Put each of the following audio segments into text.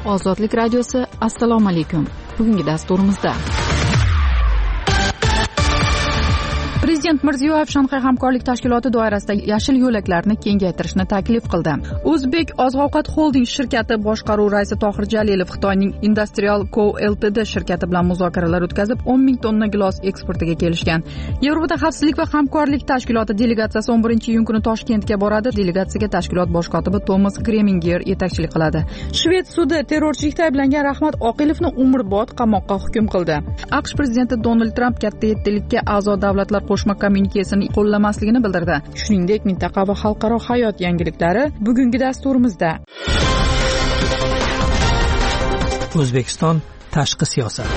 Ozodlik radiosi, assalomu alaykum. Bugungi dasturimizda Prezident Mirziyoyev Shanxay hamkorlik tashkiloti doirasida yashil yo'laklarni kengaytirishni taklif qildi. O'zbek oziq-ovqat xolding shirkati boshqaruv raisi Tohir Jalilov Xitoyning Industrial Co Ltd shirkati bilan muzokaralar o'tkazib, 10 ming tonna gilos eksportiga kelishgan. Yevropada xavfsizlik va hamkorlik tashkiloti delegatsiyasi 11-iyun kuni Toshkentga boradi. Delegatsiyaga tashkilot bosh kotibi Thomas Greminger yetakchilik qiladi. Shved sudi terrorchilikda ayblangan Rahmat Oqilovni umrbod qamoqqa hukm qildi. AQSh prezidenti Donald Tramp katta yettilikka a'zo davlatlar qo'shma kommunikasiyasini qo'llamasligini bildirdi. Shuningdek, mintaqa va xalqaro hayot yangiliklari bugungi dasturimizda. O'zbekiston tashqi siyosat.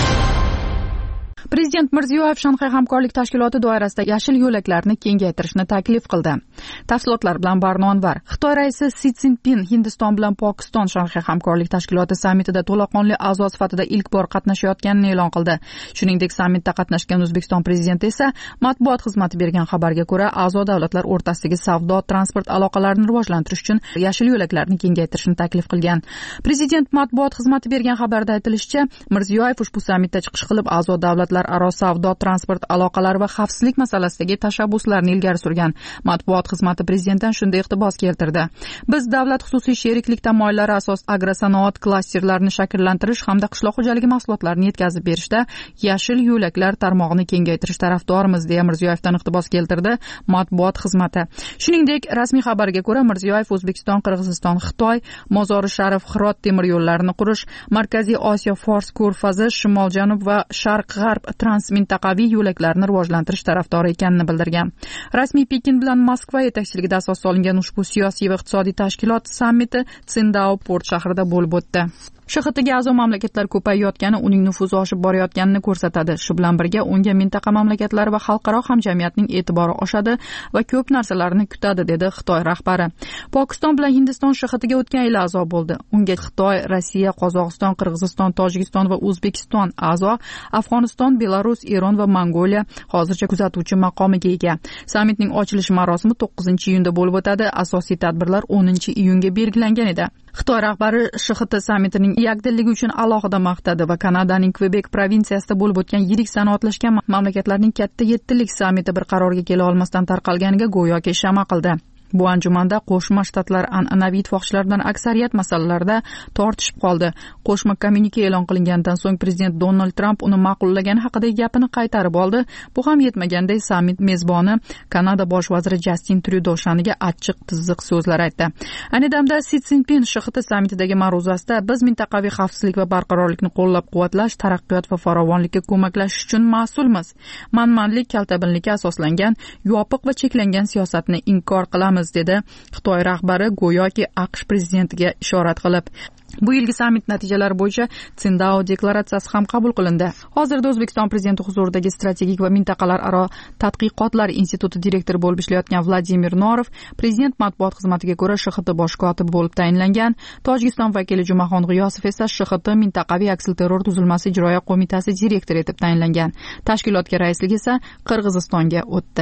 Prezident Mirziyoyev Shanxay hamkorlik tashkiloti doirasida yashil yo'laklarni kengaytirishni taklif qildi. Tafsilotlar bilan Barnon var. Xitoy raisi Si Szinpin Hindiston bilan Pokiston Shanxay hamkorlik tashkiloti sammitida to'laqonli a'zo sifatida ilk bor qatnashayotganini e'lon qildi. Shuningdek, sammitda qatnashgan O'zbekiston prezidenti esa matbuot xizmati bergan xabarga ko'ra, a'zo davlatlar o'rtasidagi savdo, transport aloqalarini rivojlantirish uchun yashil yo'laklarni kengaytirishni taklif qilgan. Prezident matbuot xizmati bergan xabarda aytilishicha, Mirziyoyev ushbu sammitda chiqish qilib, a'zo davlatlar aro savdo, transport aloqalari va xavfsizlik masalasidagi tashabbuslarni ilgari surgan. Matbuot xizmati prezidentdan shunday iqtibos keltirdi. Biz davlat xususiy sheriklik tamoyillari asos agrosanoat klasterlarini shakllantirish hamda qishloq xo'jaligi mahsulotlarini yetkazib berishda yashil yo'laklar tarmog'ini kengaytirish tarafdorimiz, deya Mirziyoyevdan iqtibos keltirdi matbuot xizmati. Shuningdek, rasmiy xabarga ko'ra, Mirziyoyev O'zbekiston, Qirg'iziston, Xitoy, Mozori Sharif, Hirot temir yo'llarini qurish, Markaziy Osiyo, Fors ko'rfazi, shimol-janub va sharq-g'arb transmintaqaviy yo'laklarni rivojlantirish tarafdori ekanini bildirgan. Rasmiy Pekin bilan Moskva yetakchiligida asos solingan ushbu siyosiy va iqtisodiy tashkilot sammiti Tsindao port shahrida bo'lib o'tdi. SHXTga a'zo mamlakatlar ko'payayotgani uning nufuzi oshib borayotganini ko'rsatadi. Shu bilan birga unga mintaqa mamlakatlari va xalqaro hamjamiyatning e'tibori oshadi va ko'p narsalarni kutadi, dedi Xitoy rahbari. Pokiston bilan Hindiston SHXTga o'tgan yili a'zo bo'ldi. Unga Xitoy, Rossiya, Qozog'iston, Qirg'iziston, Tojikiston va O'zbekiston a'zo. Afg'oniston, Belarus, Eron va Mongoliya hozircha kuzatuvchi maqomiga ega. Sammitning ochilish marosimi 9-iyunda bo'lib o'tadi. Asosiy tadbirlar 10-iyunga belgilangan edi. Xitoy rahbari SHXT sammitining yakdilligi uchun alohida maqtadi va Kanadaning Kvebek provinsiyasida bo'lib o'tgan yirik sanoatlashgan mamlakatlarning katta yettilik sammiti bir qarorga kela olmasdan tarqalganiga go'yoki shama qildi. Bu anjumanda Qo'shma Shtatlar an'anaviy ittifoqchilardan aksariyat masalalarda tortishib qoldi. Qo'shma kommunike e'lon qilingandan so'ng prezident Donald Tramp uni ma'qullagani haqidagi gapini qaytarib oldi. Bu ham yetmaganday sammit mezboni Kanada bosh vaziri Justin Trudeau shaniga achchiq tizziq so'zlar aytdi. Ayni damda Si Szinpin SHXT sammitidagi ma'ruzasida biz mintaqaviy xavfsizlik va barqarorlikni qo'llab-quvvatlash, taraqqiyot va farovonlikka ko'maklashish uchun mas'ulmiz. Manmanlik, kaltabinlikka asoslangan, yopiq va cheklangan siyosatni inkor qilamiz, dedi Xitoy rahbari go'yoki AQSh prezidentiga ishorat qilib. Bu yilgi sammit natijalari bo'yicha Tsindao deklaratsiyasi ham qabul qilindi. Hozirda O'zbekiston prezidenti huzuridagi strategik va mintaqalararo tadqiqotlar instituti direktori bo'lib ishlayotgan Vladimir Norov prezident matbuot xizmatiga ko'ra SHXT bosh kotibi bo'lib tayinlangan. Tojikiston vakili Jumaxon G'iyosov esa SHXT mintaqaviy aksilterror tuzilmasi ijroiya qo'mitasi direktori etib tayinlangan. Tashkilotga raislik esa Qirg'izistonga o'tdi.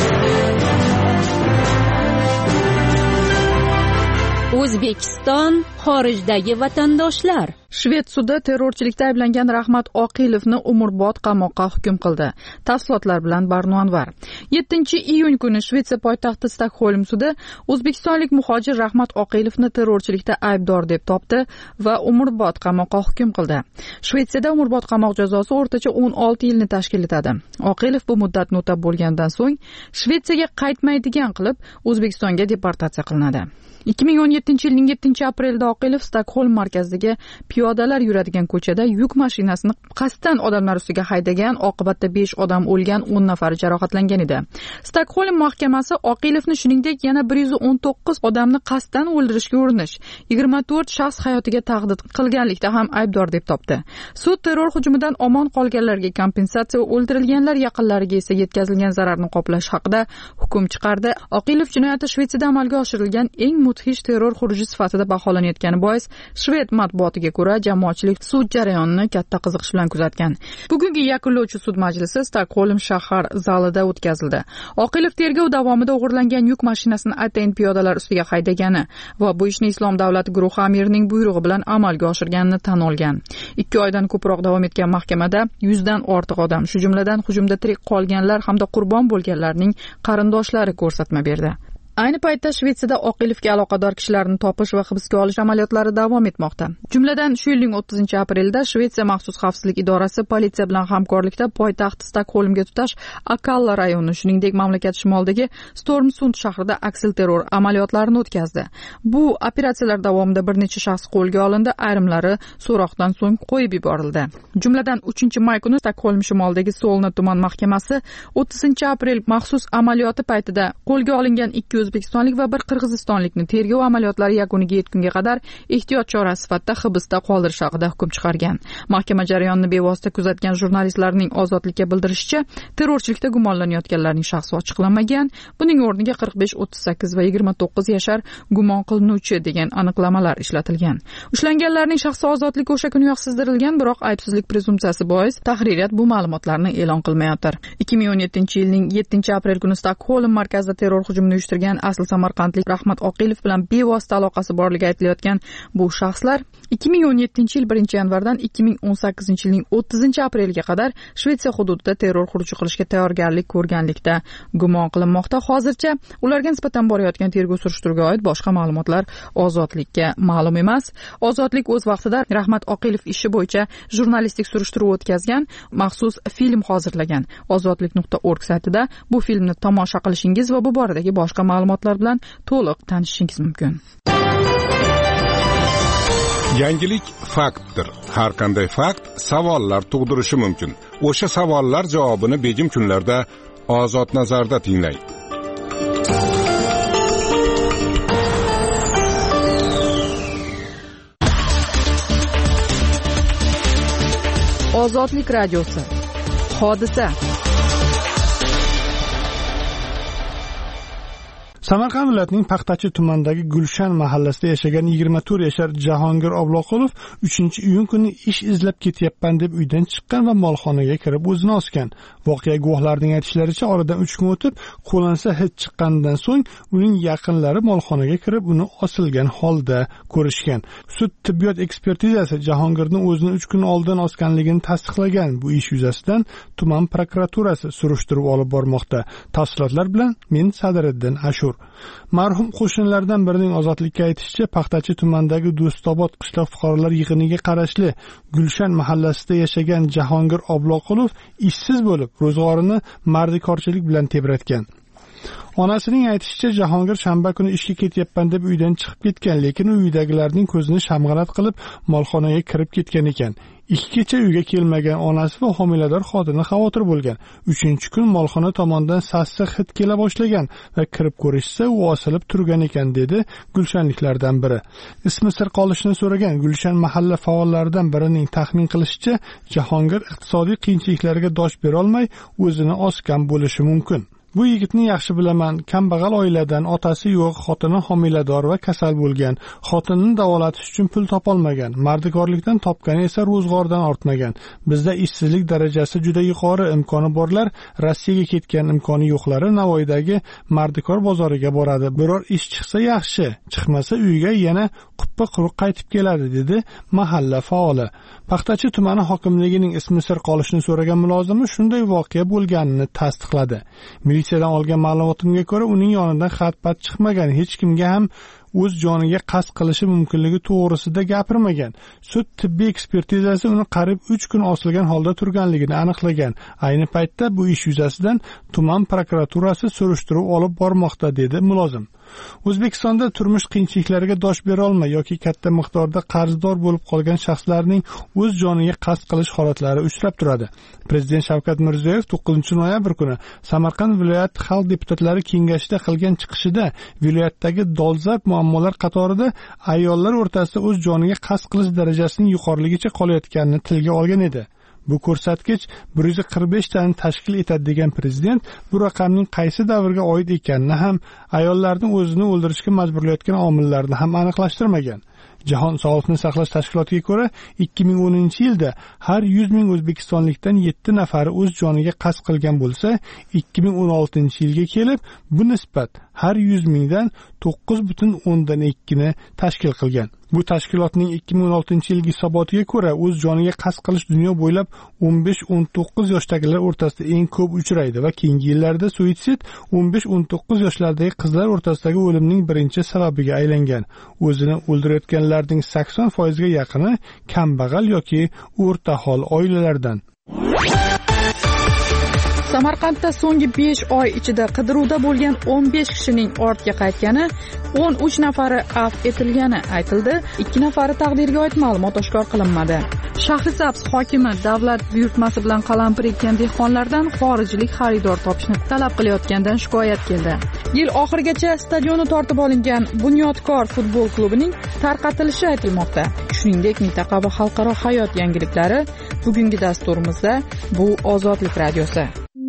O'zbekiston xorijdagi vatandoshlar. Shved sudi terrorchilikda ayblangan Rahmat Oqilovni umrbod qamoqqa hukm qildi. Tafsilotlar bilan Barnon var. 7-iyun kuni Shvetsiya poytaxti Stokholm sudi o'zbekistonlik muhojir Rahmat Oqilovni terrorchilikda aybdor deb topdi va umrbod qamoqqa hukm qildi. Shvetsiyada umrbod qamoq jazosi o'rtacha 16 yilni tashkil etadi. Oqilov bu muddatni o'tab bo'lgandan so'ng Shvetsiyaga qaytmaydigan qilib O'zbekistonga deportatsiya qilinadi. 2017-yilning 7-aprelda Oqilov Stokholm markazidagi piyodalar yuradigan ko'chada yuk mashinasini qasddan odamlar ustiga haydagan, oqibatda 5 odam o'lgan, 10 nafari jarohatlangan edi. Stokholm mahkamasi Oqilovni shuningdek yana 119 odamni qasddan o'ldirishga urinish, 24 shaxs hayotiga tahdid qilganlikda ham aybdor deb topdi. Sud terror hujumidan omon qolganlarga kompensatsiya va o'ldirilganlar yaqinlariga esa yetkazilgan zararni qoplash haqida hukm chiqardi. Oqilov jinoyati Shvetsiyada amalga oshirilgan eng mudhish terror xuruji sifatida baholanayotgani bois shved matbuotiga ko'ra jamoatchilik sud jarayonini katta qiziqish bilan kuzatgan. Bugungi yakunlovchi sud majlisi Stokgolm shahar zalida o'tkazildi. Oqilov tergov davomida o'g'irlangan yuk mashinasini atayin piyodalar ustiga haydagani va bu ishni Islom davlati guruhi amirining buyrug'i bilan amalga oshirganini tan olgan. 2 oydan ko'proq davom etgan mahkamada 100 dan ortiq odam, shu jumladan hujumda tirik qolganlar hamda qurbon bo'lganlarning qarindoshlari ko'rsatma berdi. Ayni paytda Shvetsiyada Oqilovga aloqador kishilarni topish va hibsga olish amaliyotlari davom etmoqda. Jumladan, shu yilning 30-aprelda Shvetsiya maxsus xavfsizlik idorasi politsiya bilan hamkorlikda poytaxt Stokgolmga tutash Akalla rayoni, shuningdek mamlakat shimolidagi Stormsund shahrida aksilterror amaliyotlarini o'tkazdi. Bu operatsiyalar davomida bir necha shaxs qo'lga olindi, ayrimlari so'roqdan so'ng qo'yib yuborildi. Jumladan 3-may kuni Stokgolm shimolidagi Solna tuman mahkamasi 30-aprel maxsus amaliyoti paytida qo'lga olingan 2 o'zbekistonlik va bir qirg'izistonlikni tergov amaliyotlari yakuniga yetgunga qadar ehtiyot chorasi sifatida hibsda qoldirish haqida hukm chiqargan. Mahkama jarayonini bevosita kuzatgan jurnalistlarning ozodlikka bildirishicha, terrorchilikda gumonlanayotganlarning shaxsi ochiqlanmagan. Buning o'rniga 45, 38 va 29 yashar gumon qilinuvchi degan aniqlamalar ishlatilgan. Ushlanganlarning shaxsi ozodligi o'sha kuni yo'qsizdirilgan, biroq aybsizlik prezumpsiyasi bois tahririyat bu ma'lumotlarni e'lon qilmayotir. 2017-yilning 7-aprel kuni Stokgolm markazida terror hujumini uyushtirgan asl samarqandlik Rahmat Oqilov bilan bevosita aloqasi borligi aytilayotgan bu shaxslar 2017-yil 1-yanvardan 2018-yilning 30-apreliga qadar Shvetsiya hududida terror xuruji qilishga tayyorgarlik ko'rganlikda gumon qilinmoqda. Hozircha ularga nisbatan borayotgan tergov surishtiruvga oid boshqa ma'lumotlar ozodlikka ma'lum emas. Ozodlik o'z vaqtida Rahmat Oqilov ishi bo'yicha jurnalistik surishtiruv o'tkazgan, maxsus film hozirlagan. Ozodlik.org saytida bu filmni tomosha qilishingiz va bu boradagi boshqa ma'lumotlar bilan to'liq tanishishingiz mumkin. Yangilik faktdir. Har qanday fakt savollar tug'dirishi mumkin. O'sha savollar javobini begim kunlarda Ozod nazarda tinglang. Ozodlik radiosi. Hodisa. Samarqand viloyatining Paxtachi tumanidagi Gulshan mahallasida yashagan 24 yashar Jahongir Obloqulov 3-iyun kuni ish izlab ketyapman deb uydan chiqqan va molxonaga kirib o'zini osgan. Voqea guvohlarining aytishlaricha, oradan 3 kun o'tib qo'lansa hid chiqqanidan so'ng uning yaqinlari molxonaga kirib uni osilgan holda ko'rishgan. Sud tibbiyot ekspertizasi Jahongirning o'zini 3 kun oldin osganligini tasdiqlagan. Bu ish yuzasidan tuman prokuraturasi surishtiruv olib bormoqda. Tafsilotlar bilan men Sadiriddin Ashur. Marhum qo'shnilardan birining ozodlikka aytishicha, Paxtachi tumanidagi Do'stobod qishloq fuqarolar yig'iniga qarashli Gulshan mahallasida yashagan Jahongir Obloqulov ishsiz bo'lib, ro'zg'orini mardikorchilik bilan tebratgan. Onasining aytishicha, Jahongir shanba kuni ishga ketyapman deb uydan chiqib ketgan, lekin uydagilarning ko'zini shamg'alat qilib molxonaga kirib ketgan ekan. 2 kecha uyga kelmagan onasi va homilador xotini xavotir bo'lgan. 3-kun molxona tomonidan sassiq hid kela boshlagan va kirib ko'rishsa, u osilib turgan ekan, dedi gulshanliklardan biri. Ismi sir qolishini so'ragan Gulshan mahalla faollaridan birining taxmin qilishicha, Jahongir iqtisodiy qiyinchiliklarga dosh bera olmay o'zini osgan bo'lishi mumkin. Bu yigitni yaxshi bilaman. Kambag'al oiladan, otasi yo'q, xotini homilador va kasal bo'lgan. Xotinini davolatish uchun pul topolmagan. Mardikorlikdan topgani esa ro'zg'ordan ortmagan. Bizda ishsizlik darajasi juda yuqori, imkoni borlar Rossiyaga ketgan, imkoni yo'qlari Navoiydagi mardikor bozoriga boradi. Biror ish chiqsa yaxshi, chiqmasa uyiga yana quppa quruq qaytib keladi, dedi mahalla faoli. Paxtachi tumani hokimligining ismi sir qolishini so'ragan mulozimi shunday voqea bo'lganini tasdiqladi. Militsiyadan olgan ma'lumotimga ko'ra, uning yonidan xat-pat chiqmagan, hech kimga ham o'z joniga qasd qilishi mumkinligi to'g'risida gapirmagan. Sud tibbiy ekspertizasi uni qarib 3 kun osilgan holda turganligini aniqlagan. Ayni paytda bu ish yuzasidan tuman prokuraturasi surishtiruv olib bormoqda, dedi mulozim. O'zbekistonda turmush qiyinchiliklariga dosh bera olmay yoki katta miqdorda qarzdor bo'lib qolgan shaxslarning o'z joniga qasd qilish holatlari uchrab turadi. Prezident Shavkat Mirziyoyev 9-noyabr kuni Samarqand viloyat xalq deputatlari kengashida qilgan chiqishida viloyatdagi dolzarb muammolar qatorida ayollar o'rtasida o'z joniga qasd qilish darajasining yuqoriligicha qolayotganini tilga olgan edi. Bu ko'rsatkich 145 tani tashkil etadi degan prezident bu raqamning qaysi davrga oid ekanini ham, ayollarning o'zini o'ldirishga majburlayotgan omillarni ham aniqlashtirmagan. Jahon Sog'liqni saqlash tashkilotiga ko'ra, 2010-yilda har 100 ming o'zbekistonlikdan 7 nafari o'z joniga qasd qilgan bo'lsa, 2016-yilga kelib bu nisbat har 100 mingdan 9,2 ni tashkil qilgan. Bu tashkilotning 2016-yilgi hisobotiga ko'ra, o'z joniga qasd qilish dunyo bo'ylab 15-19 yoshdagilar o'rtasida eng ko'p uchraydi va keyingi yillarda suitsid 15-19 yoshlardagi qizlar o'rtasidagi o'limning birinchi sababiga aylangan. O'zini o'ldirayotganlarning 80% ga yaqini kambag'al yoki o'rta hol oilalardan. Samarqandda so'nggi 5 oy ichida qidiruvda bo'lgan 15 kishining ortga qaytgani, 13 nafari afv etilgani aytildi. 2 nafari taqdirga oid ma'lumot oshkor qilinmadi. Shahrisabz hokimi davlat buyurtmasi bilan qalampir ekkan dehqonlardan xorijlik xaridor topishni talab qilayotgandan shikoyat keldi. Yil oxirigacha stadioni tortib olingan Bunyodkor futbol klubining tarqatilishi aytilmoqda. Shuningdek, mintaqa va xalqaro hayot yangiliklari bugungi dasturimizda. Bu Ozodlik radiosi.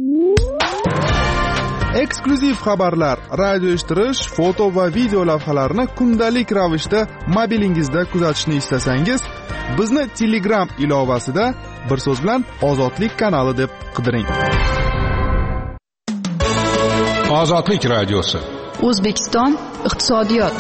Eksklyuziv xabarlar, radio eshittirish, foto va video lavhalarni kundalik ravishda mobilingizda kuzatishni istasangiz, bizni Telegram ilovasida bir so'z bilan Ozodlik kanali deb qidiring. Ozodlik radiosi. O'zbekiston iqtisodiyot.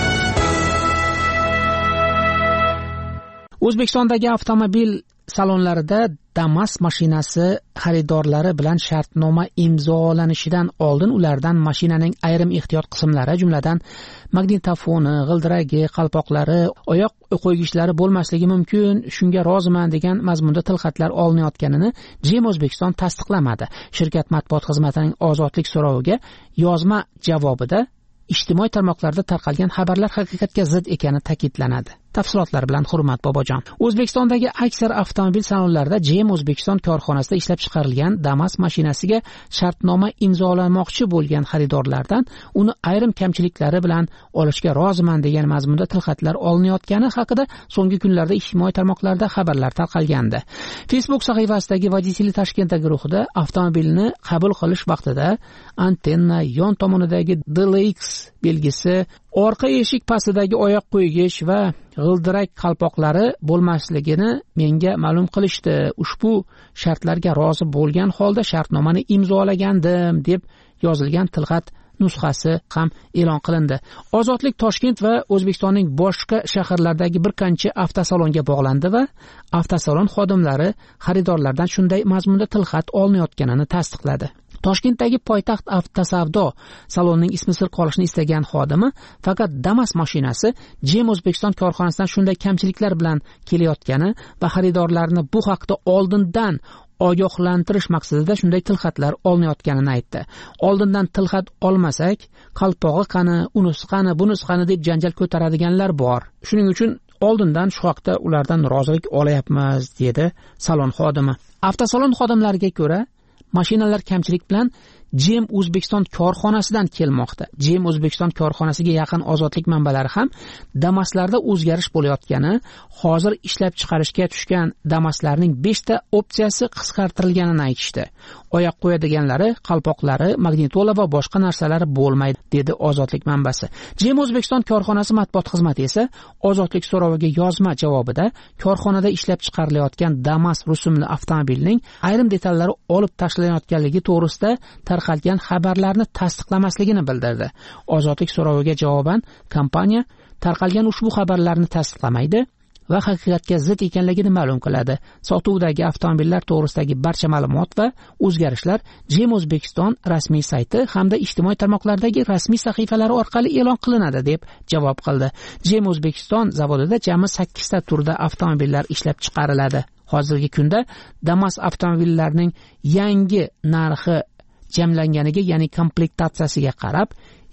O'zbekistondagi avtomobil salonlarida Damas mashinasi xaridorlari bilan shartnoma imzolanishidan oldin ulardan mashinaning ayrim ehtiyot qismlari, jumladan magnitofoni, g'ildiragi, qalpoqlari, oyoq qo'ygichlari bo'lmasligi mumkin, shunga roziman degan mazmunda tilxatlar olinayotganini JEM O'zbekiston tasdiqlamadi. Shirkat matbuot xizmatining ozodlik so'roviga yozma javobida ijtimoiy tarmoqlarda tarqalgan xabarlar haqiqatga zid ekani ta'kidlanadi. Tafsilotlar bilan Hurmat Bobojon. O'zbekistondagi aksar avtomobil salonlarida JEM O'zbekiston korxonasida ishlab chiqarilgan Damas mashinasiga shartnoma imzolamoqchi bo'lgan xaridorlardan uni ayrim kamchiliklari bilan olishga roziman degan mazmunda tilxatlar olinayotgani haqida so'nggi kunlarda ijtimoiy tarmoqlarda xabarlar tarqalgandi. Facebook sahifasidagi Vodители Toshkentda guruhida avtomobilni qabul qilish vaqtida antenna, yon tomonidagi DLX belgisi, orqa eshik pastidagi oyoq qo'ygich va g'ildirak qalpoqlari bo'lmasligini menga ma'lum qilishdi. Ushbu shartlarga rozi bo'lgan holda shartnomani imzolagandim deb yozilgan tilxat nusxasi ham e'lon qilindi. Ozodlik Toshkent va O'zbekistonning boshqa shaharlaridagi bir qancha avtosalonga bog'landi va avtosalon xodimlari xaridorlardan shunday mazmunda tilxat olinayotganini tasdiqladi. Toshkentdagi Poytaxt avtosavdo salonining ismi sir qolishini istagan xodimi faqat Damas mashinasi JEM O'zbekiston korxonasidan shunday kamchiliklar bilan kelayotgani va xaridorlarni bu haqda oldindan ogohlantirish maqsadida shunday tilxatlar olinayotganini aytdi. Oldindan tilxat olmasak, qalpog'i qani, unisi qani, bunisi qani deb janjal ko'taradiganlar bor. Shuning uchun oldindan shu haqda ulardan rozilik olayapmiz, dedi salon xodimi. Avtosalon xodimlariga ko'ra, mashinalar kamchilik bilan JEM O'zbekiston korxonasidan kelmoqda. JEM O'zbekiston korxonasiga yaqin ozodlik manbalari ham Damaslarda o'zgarish bo'layotgani, hozir ishlab chiqarishga tushgan Damaslarning 5 ta opsiyasi qisqartirilganini aytishdi. Oyoq qo'yadiganlari, qalpoqlari, magnitola va boshqa narsalari bo'lmaydi, dedi ozodlik manbasi. JEM O'zbekiston korxonasi matbuot xizmati esa ozodlik so'roviga yozma javobida korxonada ishlab chiqarilayotgan Damas rusumli avtomobilning ayrim detallari olib tashlanayotganligi to'g'risida tarqalgan xabarlarni tasdiqlamasligini bildirdi. Ozodlik so'roviga javoban kompaniya tarqalgan ushbu xabarlarni tasdiqlamaydi va haqiqatga zid ekanligini ma'lum qiladi. Sotuvdagi avtomobillar to'g'risidagi barcha ma'lumot va o'zgarishlar JEM O'zbekiston rasmiy sayti hamda ijtimoiy tarmoqlardagi rasmiy sahifalari orqali e'lon qilinadi deb javob qildi. JEM O'zbekiston zavodida jami 8 ta turda avtomobillar ishlab chiqariladi. Hozirgi kunda Damas avtomobillarining yangi narxi jamlanganiga, ya'ni komplektatsiyasiga qarab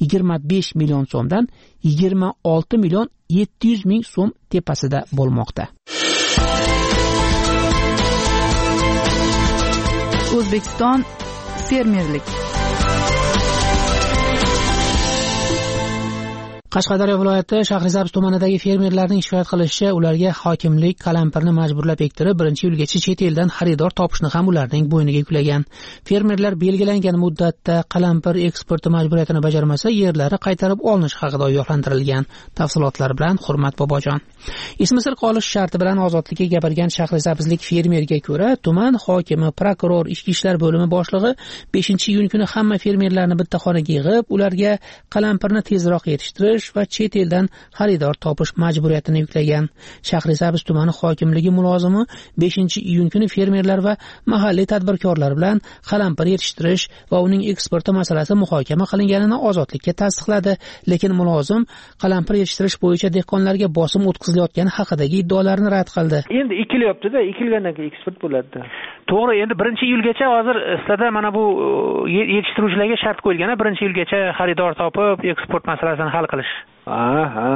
25 million so'mdan 26 million 700 ming so'm tepasida bo'lmoqda. O'zbekiston fermerlik. Qashqadaryo viloyati Shahrisabz tumanidagi fermerlarning shikoyat qilishicha, ularga hokimlik qalampirni majburlab ektirib, 1-yilgacha chet eldan xaridor topishni ham ularning bo'yniga yuklagan. Fermerlar belgilangan muddatda qalampir eksporti majburiyatini bajarmasa, yerlari qaytarib olinishi haqida ogohlantirilgan. Tafsilotlar bilan Hurmat Bobojon. Ismi sir qolish sharti bilan ozodlikka gapirgan Shahrisabzlik fermerga ko'ra, tuman hokimi, prokuror, ichki ishlar bo'limi boshlig'i 5-iyun kuni hamma fermerlarni bitta xonaga yig'ib, ularga qalampirni tezroq yetishtirish va chet eldan xaridor topish majburiyatini yuklagan. Shahrisabz tumani hokimligi mulozimi 5-iyun kuni fermerlar va mahalliy tadbirkorlar bilan qalampir yetishtirish va uning eksporti masalasi muhokama qilinganini ozodlikka tasdiqladi, lekin mulozim qalampir yetishtirish bo'yicha dehqonlarga bosim o'tkazilayotgani haqidagi iddaolarni rad qildi. Endi ekilyapti-da, ekilgandan keyin eksport bo'ladi. To'g'ri, endi 1-iyulgacha hozir sizlarda mana bu yetishtiruvchilarga shart qo'yilgan, 1-iyulgacha xaridor topib, eksport masalasini hal qilish. Aha.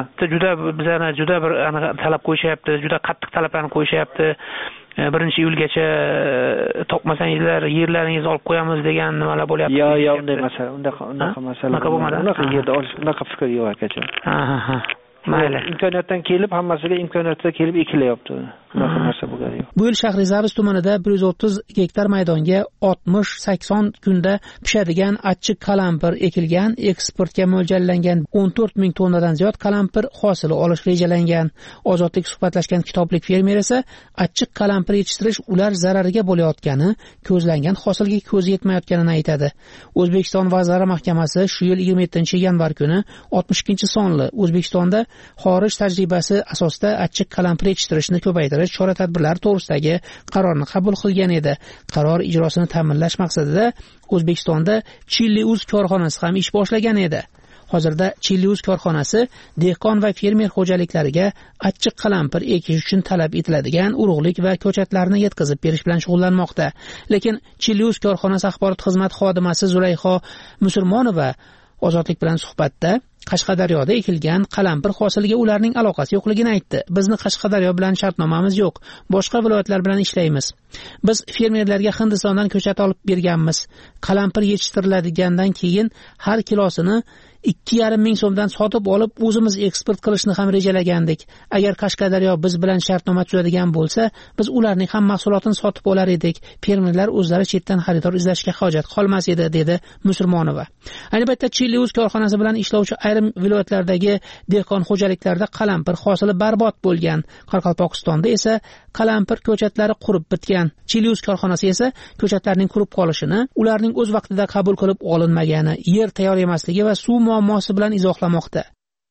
Juda bir talab qo'yishyapti, juda qattiq talablarni qo'yishyapti. 1-iyulgacha topmasangizlar yerlaringizni olib qo'yamiz degan nimalar bo'lyapti. Yo'q, unaqa masala bo'lmadi. Unaqa yerda olish, unaqa fikr yo'q akacha. Ha. Mayli. Imkoniyatdan kelib, hammasiga imkoniyatda kelib ekilyapti. Unaqa narsa bo'ladi. Bu yil Shahrisabz tumanida 130 gektar maydonga 60-80 kunda pishadigan achchiq qalampir ekilgan, eksportga mo'ljallangan 14 ming tonnadan ziyod qalampir hosili olish rejalangan. Ozodlik suhbatlashgan kitoblik fermer esa achchiq qalampir yetishtirish ular zarariga bo'layotgani, ko'zlangan hosilga ko'zi yetmayotganini aytadi. O'zbekiston Vazirlar Mahkamasi shu yil 27-yanvar kuni 62-sonli O'zbekistonda xorij tajribasi asosida achchiq qalampir yetishtirishni ko'paytirish chora-tadbirlar to'g'risidagi qarorni qabul qilgan edi. Qaror ijrosini ta'minlash maqsadida O'zbekistonda Chiliuz korxonasi ham ish boshlagan edi. Hozirda Chiliuz korxonasi dehqon va fermer xo'jaliklariga achchiq qalampir ekish uchun talab etiladigan urug'lik va ko'chatlarni yetkazib berish bilan shug'ullanmoqda. Lekin Chiliuz korxonasi axborot xizmati xodimasi Zulayho Musulmonova Ozodlik bilan suhbatda Qashqadaryoda ekilgan qalampir hosiliga ularning aloqasi yo'qligini aytdi. Bizni Qashqadaryo bilan shartnomamiz yo'q. Boshqa viloyatlar bilan ishlaymiz. Biz fermerlarga Hindistondan ko'chat olib berganmiz. Qalampir yetishtiriladigandan keyin har kilosini 2,5 ming so'mdan sotib olib o'zimiz eksport qilishni ham rejalagandik. Agar Qashqadaryo biz bilan shartnoma tuzadigan bo'lsa, biz ularning ham mahsulotini sotib olar edik. Fermerlar o'zlari chetdan xaridor izlashga hojat qolmas edi, dedi Musulmonova. Ayni paytda Chiliuz korxonasi bilan ishlovchi ayrim viloyatlardagi dehqon xo'jaliklarda qalampir hosili barbod bo'lgan. Qoraqalpog'istonda esa qalampir ko'chatlari qurib bitgan. Chiliuz korxonasi esa ko'chatlarning qurib qolishini, ularning o'z vaqtida qabul qilib olinmagani, yer tayyor emasligi va suv muammosi bilan izohlamoqda.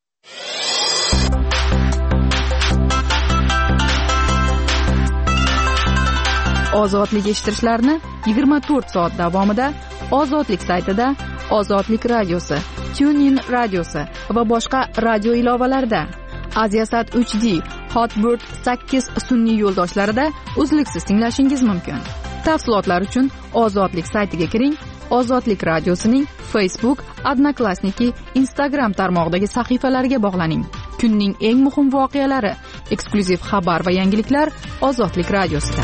Ozodlik eshittirishlarni 24 soat davomida Ozodlik saytida, Ozodlik radiosi, TuneIn radiosi va boshqa radio ilovalarida, Aziasat 3D, Hotbird 8 sun'iy yo'ldoshlarida uzluksiz tinglashingiz mumkin. Tafsilotlar uchun Ozodlik saytiga kiring. Ozodlik radiosining Facebook, Odnoklassniki, Instagram tarmog'idagi sahifalariga bog'laning. Kunning eng muhim voqealari, eksklyuziv xabar va yangiliklar Ozodlik radiosida.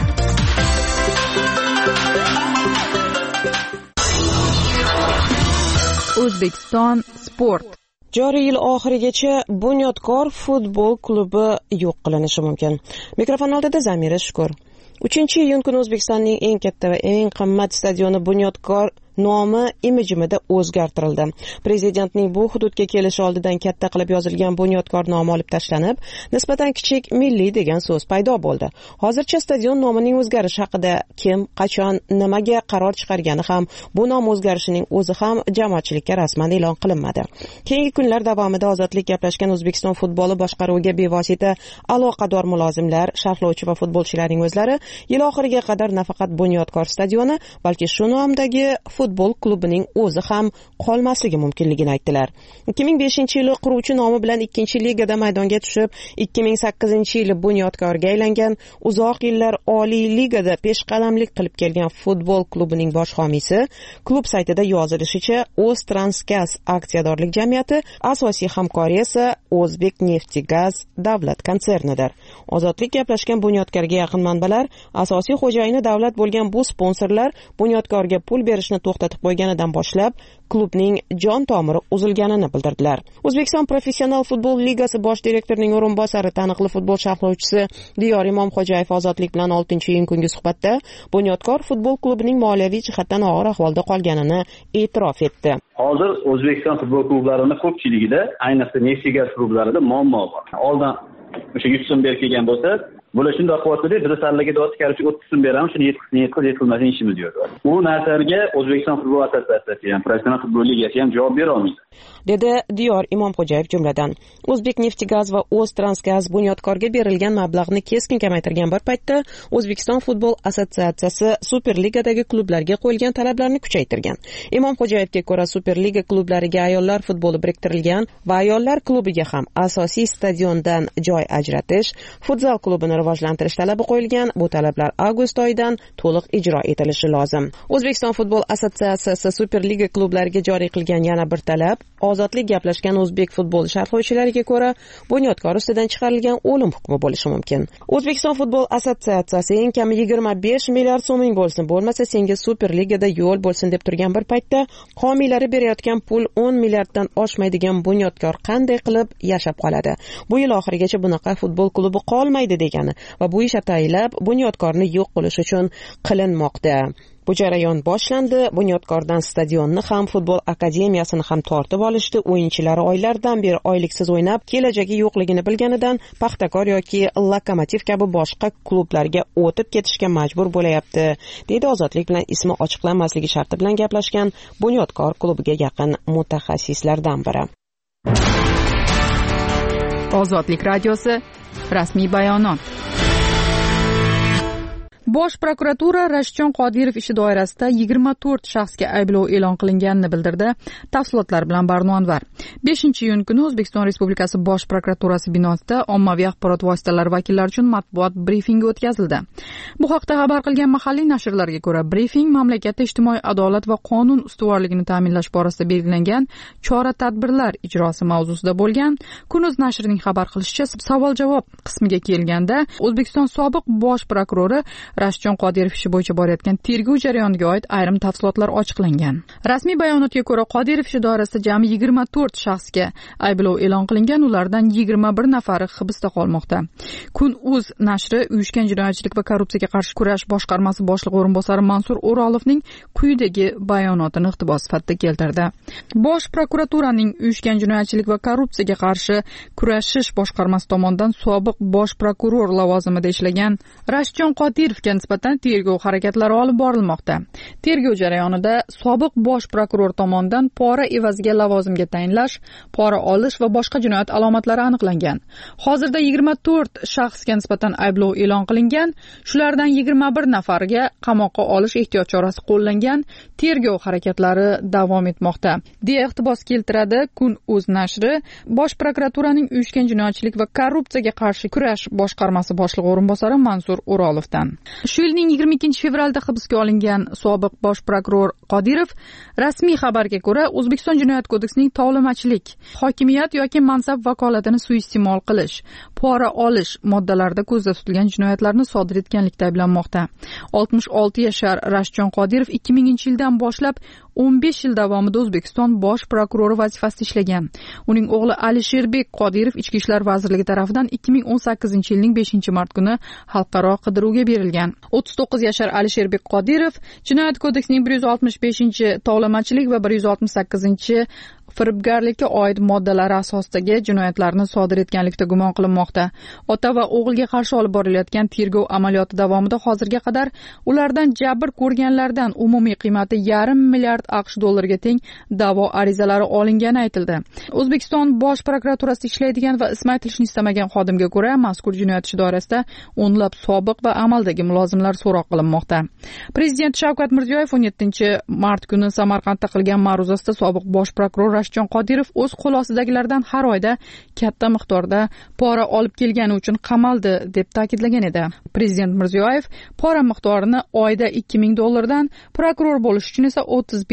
O'zbekiston sport. Joriy yil oxirigacha Bunyodkor futbol klubi yo'q qilinishi mumkin. Mikrofon oldida Zamira Shukur. 3-iyun kuni O'zbekistonning eng katta va eng qimmat stadioni Bunyodkor nomi imijimida o'zgartirildi. Prezidentning bu hududga kelishi oldidan katta qilib yozilgan Bunyodkor nomi olib tashlanib, nisbatan kichik milliy degan so'z paydo bo'ldi. Hozircha stadion nomining o'zgarishi haqida kim, qachon, nimaga qaror chiqargani ham, bu nom o'zgarishining o'zi ham jamoatchilikka rasman e'lon qilinmadi. Keyingi kunlar davomida Ozodlik gaplashgan O'zbekiston futboli boshqaruviga bevosita aloqador mulozimlar, sharhlovchi va futbolchilarning o'zlari yil oxiriga qadar nafaqat Bunyodkor stadioni, balki shu nomdagi futbol klubining o'zi ham qolmasligi mumkinligini aytdilar. 2005-yili quruvchi nomi bilan 2-ligada maydonga tushib, 2008-yili Bunyodkorga aylangan, uzoq yillar Oliy ligada peshqadamlik qilib kelgan futbol klubining bosh homiysi klub saytida yozilishicha O'ztransgaz aksiyadorlik jamiyati asosiy hamkori esa O'zbekneftgaz davlat konsernidir. Ozodlik gaplashgan Bunyodkorga yaqin manbalar asosiy xo'jayini davlat bo'lgan bu sponsorlar Bunyodkorga pul berishni to'xtatib qo'yganidan boshlab klubning jon tomiri uzilganini bildirdilar. O'zbekiston Professional futbol ligasi bosh direktorining o'rinbosari, taniqli futbol sharhlovchisi Diyor Imomxo'jayev Ozodlik bilan 6-iyun kungi suhbatda Bunyodkor futbol klubining moliyaviy jihatdan og'ir ahvolda qolganini e'tirof etdi. Hozir O'zbekiston futbol klublarining ko'pchiligida, ayniqsa neftigaz klublarida muammo bor. Oldin o'sha 100 so'm berib kelgan bo'lsa, bular shunday qilyapti, biz sarlarga dod chiqarib 30 so'm beramiz, shuni yetkazmasin ishimiz yo'q. Bu narsaga O'zbekiston futbol assotsiatsiyasi ham, Professional futbol ligasi ham javob bera olmaydi, dedi Diyor Imomxo'jayev jumladan. O'zbekneftgaz va O'ztransgaz Bunyodkorga berilgan mablag'ni keskin kamaytirgan bir paytda O'zbekiston futbol assotsiatsiyasi Superligadagi klublarga qo'yilgan talablarni kuchaytirgan. Imomxo'jayevga ko'ra, Superliga klublariga ayollar futboli biriktirilgan va ayollar klubiga ham asosiy stadiondan joy ajratish, futzal klubini rivojlantirish talabi qo'yilgan. Bu talablar avgust oyidan to'liq ijro etilishi lozim. O'zbekiston futbol assotsiatsiyasi Superliga klublariga joriy qilgan yana bir talab, ozodlik gaplashgan o'zbek futbol sharhlovchilariga ko'ra, Bunyodkor ustidan chiqarilgan o'lim hukmi bo'lishi mumkin. O'zbekiston futbol assotsiatsiyasi eng kami 25 milliard so'ming bo'lsin, bo'lmasa senga Superligada yo'l bo'lsin deb turgan bir paytda homiylari berayotgan pul 10 milliarddan oshmaydigan Bunyodkor qanday qilib yashab qoladi? Bu yil oxirigacha bunaqa futbol klubi qolmaydi degani va bu ish ataylab Bunyodkorni yo'q qilish uchun qilinmoqda. Bu jarayon boshlandi. Bunyodkordan stadionni ham, futbol akademiyasini ham tortib olishdi. O'yinchilari oylardan beri oyliksiz o'ynab, kelajagi yo'qligini bilganidan Paxtakor yoki Lokomotiv kabi boshqa klublarga o'tib ketishga majbur bo'layapti, dedi Ozodlik bilan ismi ochiqlanmasligi sharti bilan gaplashgan Bunyodkor klubiga yaqin mutaxassislardan biri. Ozodlik radiosi rasmiy bayonot. Bosh prokuratura Rashidjon Qodirov ishi doirasida 24 shaxsga ayblov e'lon qilinganini bildirdi. Tafsilotlar bilan Barnonvar. 5-iyun kuni O'zbekiston Respublikasi Bosh prokuraturasi binosida ommaviy axborot vositalari vakillari uchun matbuot brifingi o'tkazildi. Bu haqda xabar qilgan mahalliy nashrlarga ko'ra, brifing mamlakatda ijtimoiy adolat va qonun ustuvorligini ta'minlash borasida belgilangan chora-tadbirlar ijrosi mavzusida bo'lgan. Kun.uz nashrining xabar qilishicha, savol-javob qismiga kelganda O'zbekiston sobiq bosh prokurori Rashidjon Qodirov ishi bo'yicha borayotgan tergov jarayoniga oid ayrim tafsilotlar ochiqlangan. Rasmiy bayonotga ko'ra, Qodirov ishi doirasida jami 24 shaxsga ayblov e'lon qilingan, ulardan 21 nafari hibsda qolmoqda. Kun.uz nashri uyushgan jinoyatchilik va korrupsiyaga qarshi kurash boshqarmasi boshlig'i o'rinbosari Mansur O'rolovning quyidagi bayonotini iqtibos sifatida keltirdi. Bosh prokuraturaning uyushgan jinoyatchilik va korrupsiyaga qarshi kurashish boshqarmasi tomonidan sobiq bosh prokuror lavozimida ishlagan Rashidjon Qodirov nisbatan tergov harakatlari olib borilmoqda. Tergov jarayonida sobiq bosh prokuror tomonidan pora evaziga lavozimga tayinlash, pora olish va boshqa jinoyat alomatlari aniqlangan. Hozirda 24 shaxsga nisbatan ayblov e'lon qilingan, shulardan 21 nafariga qamoqqa olish ehtiyot chorasi qo'llangan. Tergov harakatlari davom etmoqda, deya iqtibos keltiradi Kun.uz nashri Bosh prokuraturaning uyushgan jinoyatchilik va korrupsiyaga qarshi kurash boshqarmasi boshlig'i o'rinbosari Mansur O'rolovdan. Shu yilning 22-fevralda hibsga olingan sobiq bosh prokuror Qodirov rasmiy xabarga ko'ra, O'zbekiston Jinoyat kodeksining tovlamachilik, hokimiyat yoki mansab vakolatini suiiste'mol qilish, pora olish moddalarida ko'zda tutilgan jinoyatlarni sodir etganlikda ayblanmoqda. 66 yashar Rashidjon Qodirov 2000-yildan boshlab 15 yil davomida O'zbekiston bosh prokurori vazifasida ishlagan. Uning o'g'li Alisherbek Qodirov Ichki ishlar vazirligi tomonidan 2018-yilning 5-mart kuni xalqaro qidiruvga berilgan. 39 yashar Alisherbek Qodirov Jinoyat kodeksining 165-tovlamachilik va 168-firibgarlikka oid moddalari asosidagi jinoyatlarni sodir etganlikda gumon qilinmoqda. Ota va o'g'ilga qarshi olib borilayotgan tergov amaliyoti davomida hozirga qadar ulardan jabr ko'rganlardan umumiy qiymati $500 milliard AQSh dollariga teng da'vo arizalari olingani aytildi. O'zbekiston bosh prokuraturasida ishlaydigan va ismi aytilishni istamagan xodimga ko'ra, mazkur jinoyat ishi doirasida o'nlab sobiq va amaldagi mulozimlar so'roq qilinmoqda. Prezident Shavkat Mirziyoyev 17-mart kuni Samarqandda qilgan ma'ruzasida sobiq bosh prokuror Rashidjon Qodirov o'z xulosadagilardan har oyda katta miqdorda pora olib kelgani uchun qamaldi deb ta'kidlagan edi. Prezident Mirziyoyev pora miqdorini oyda $2000 prokuror bo'lish uchun esa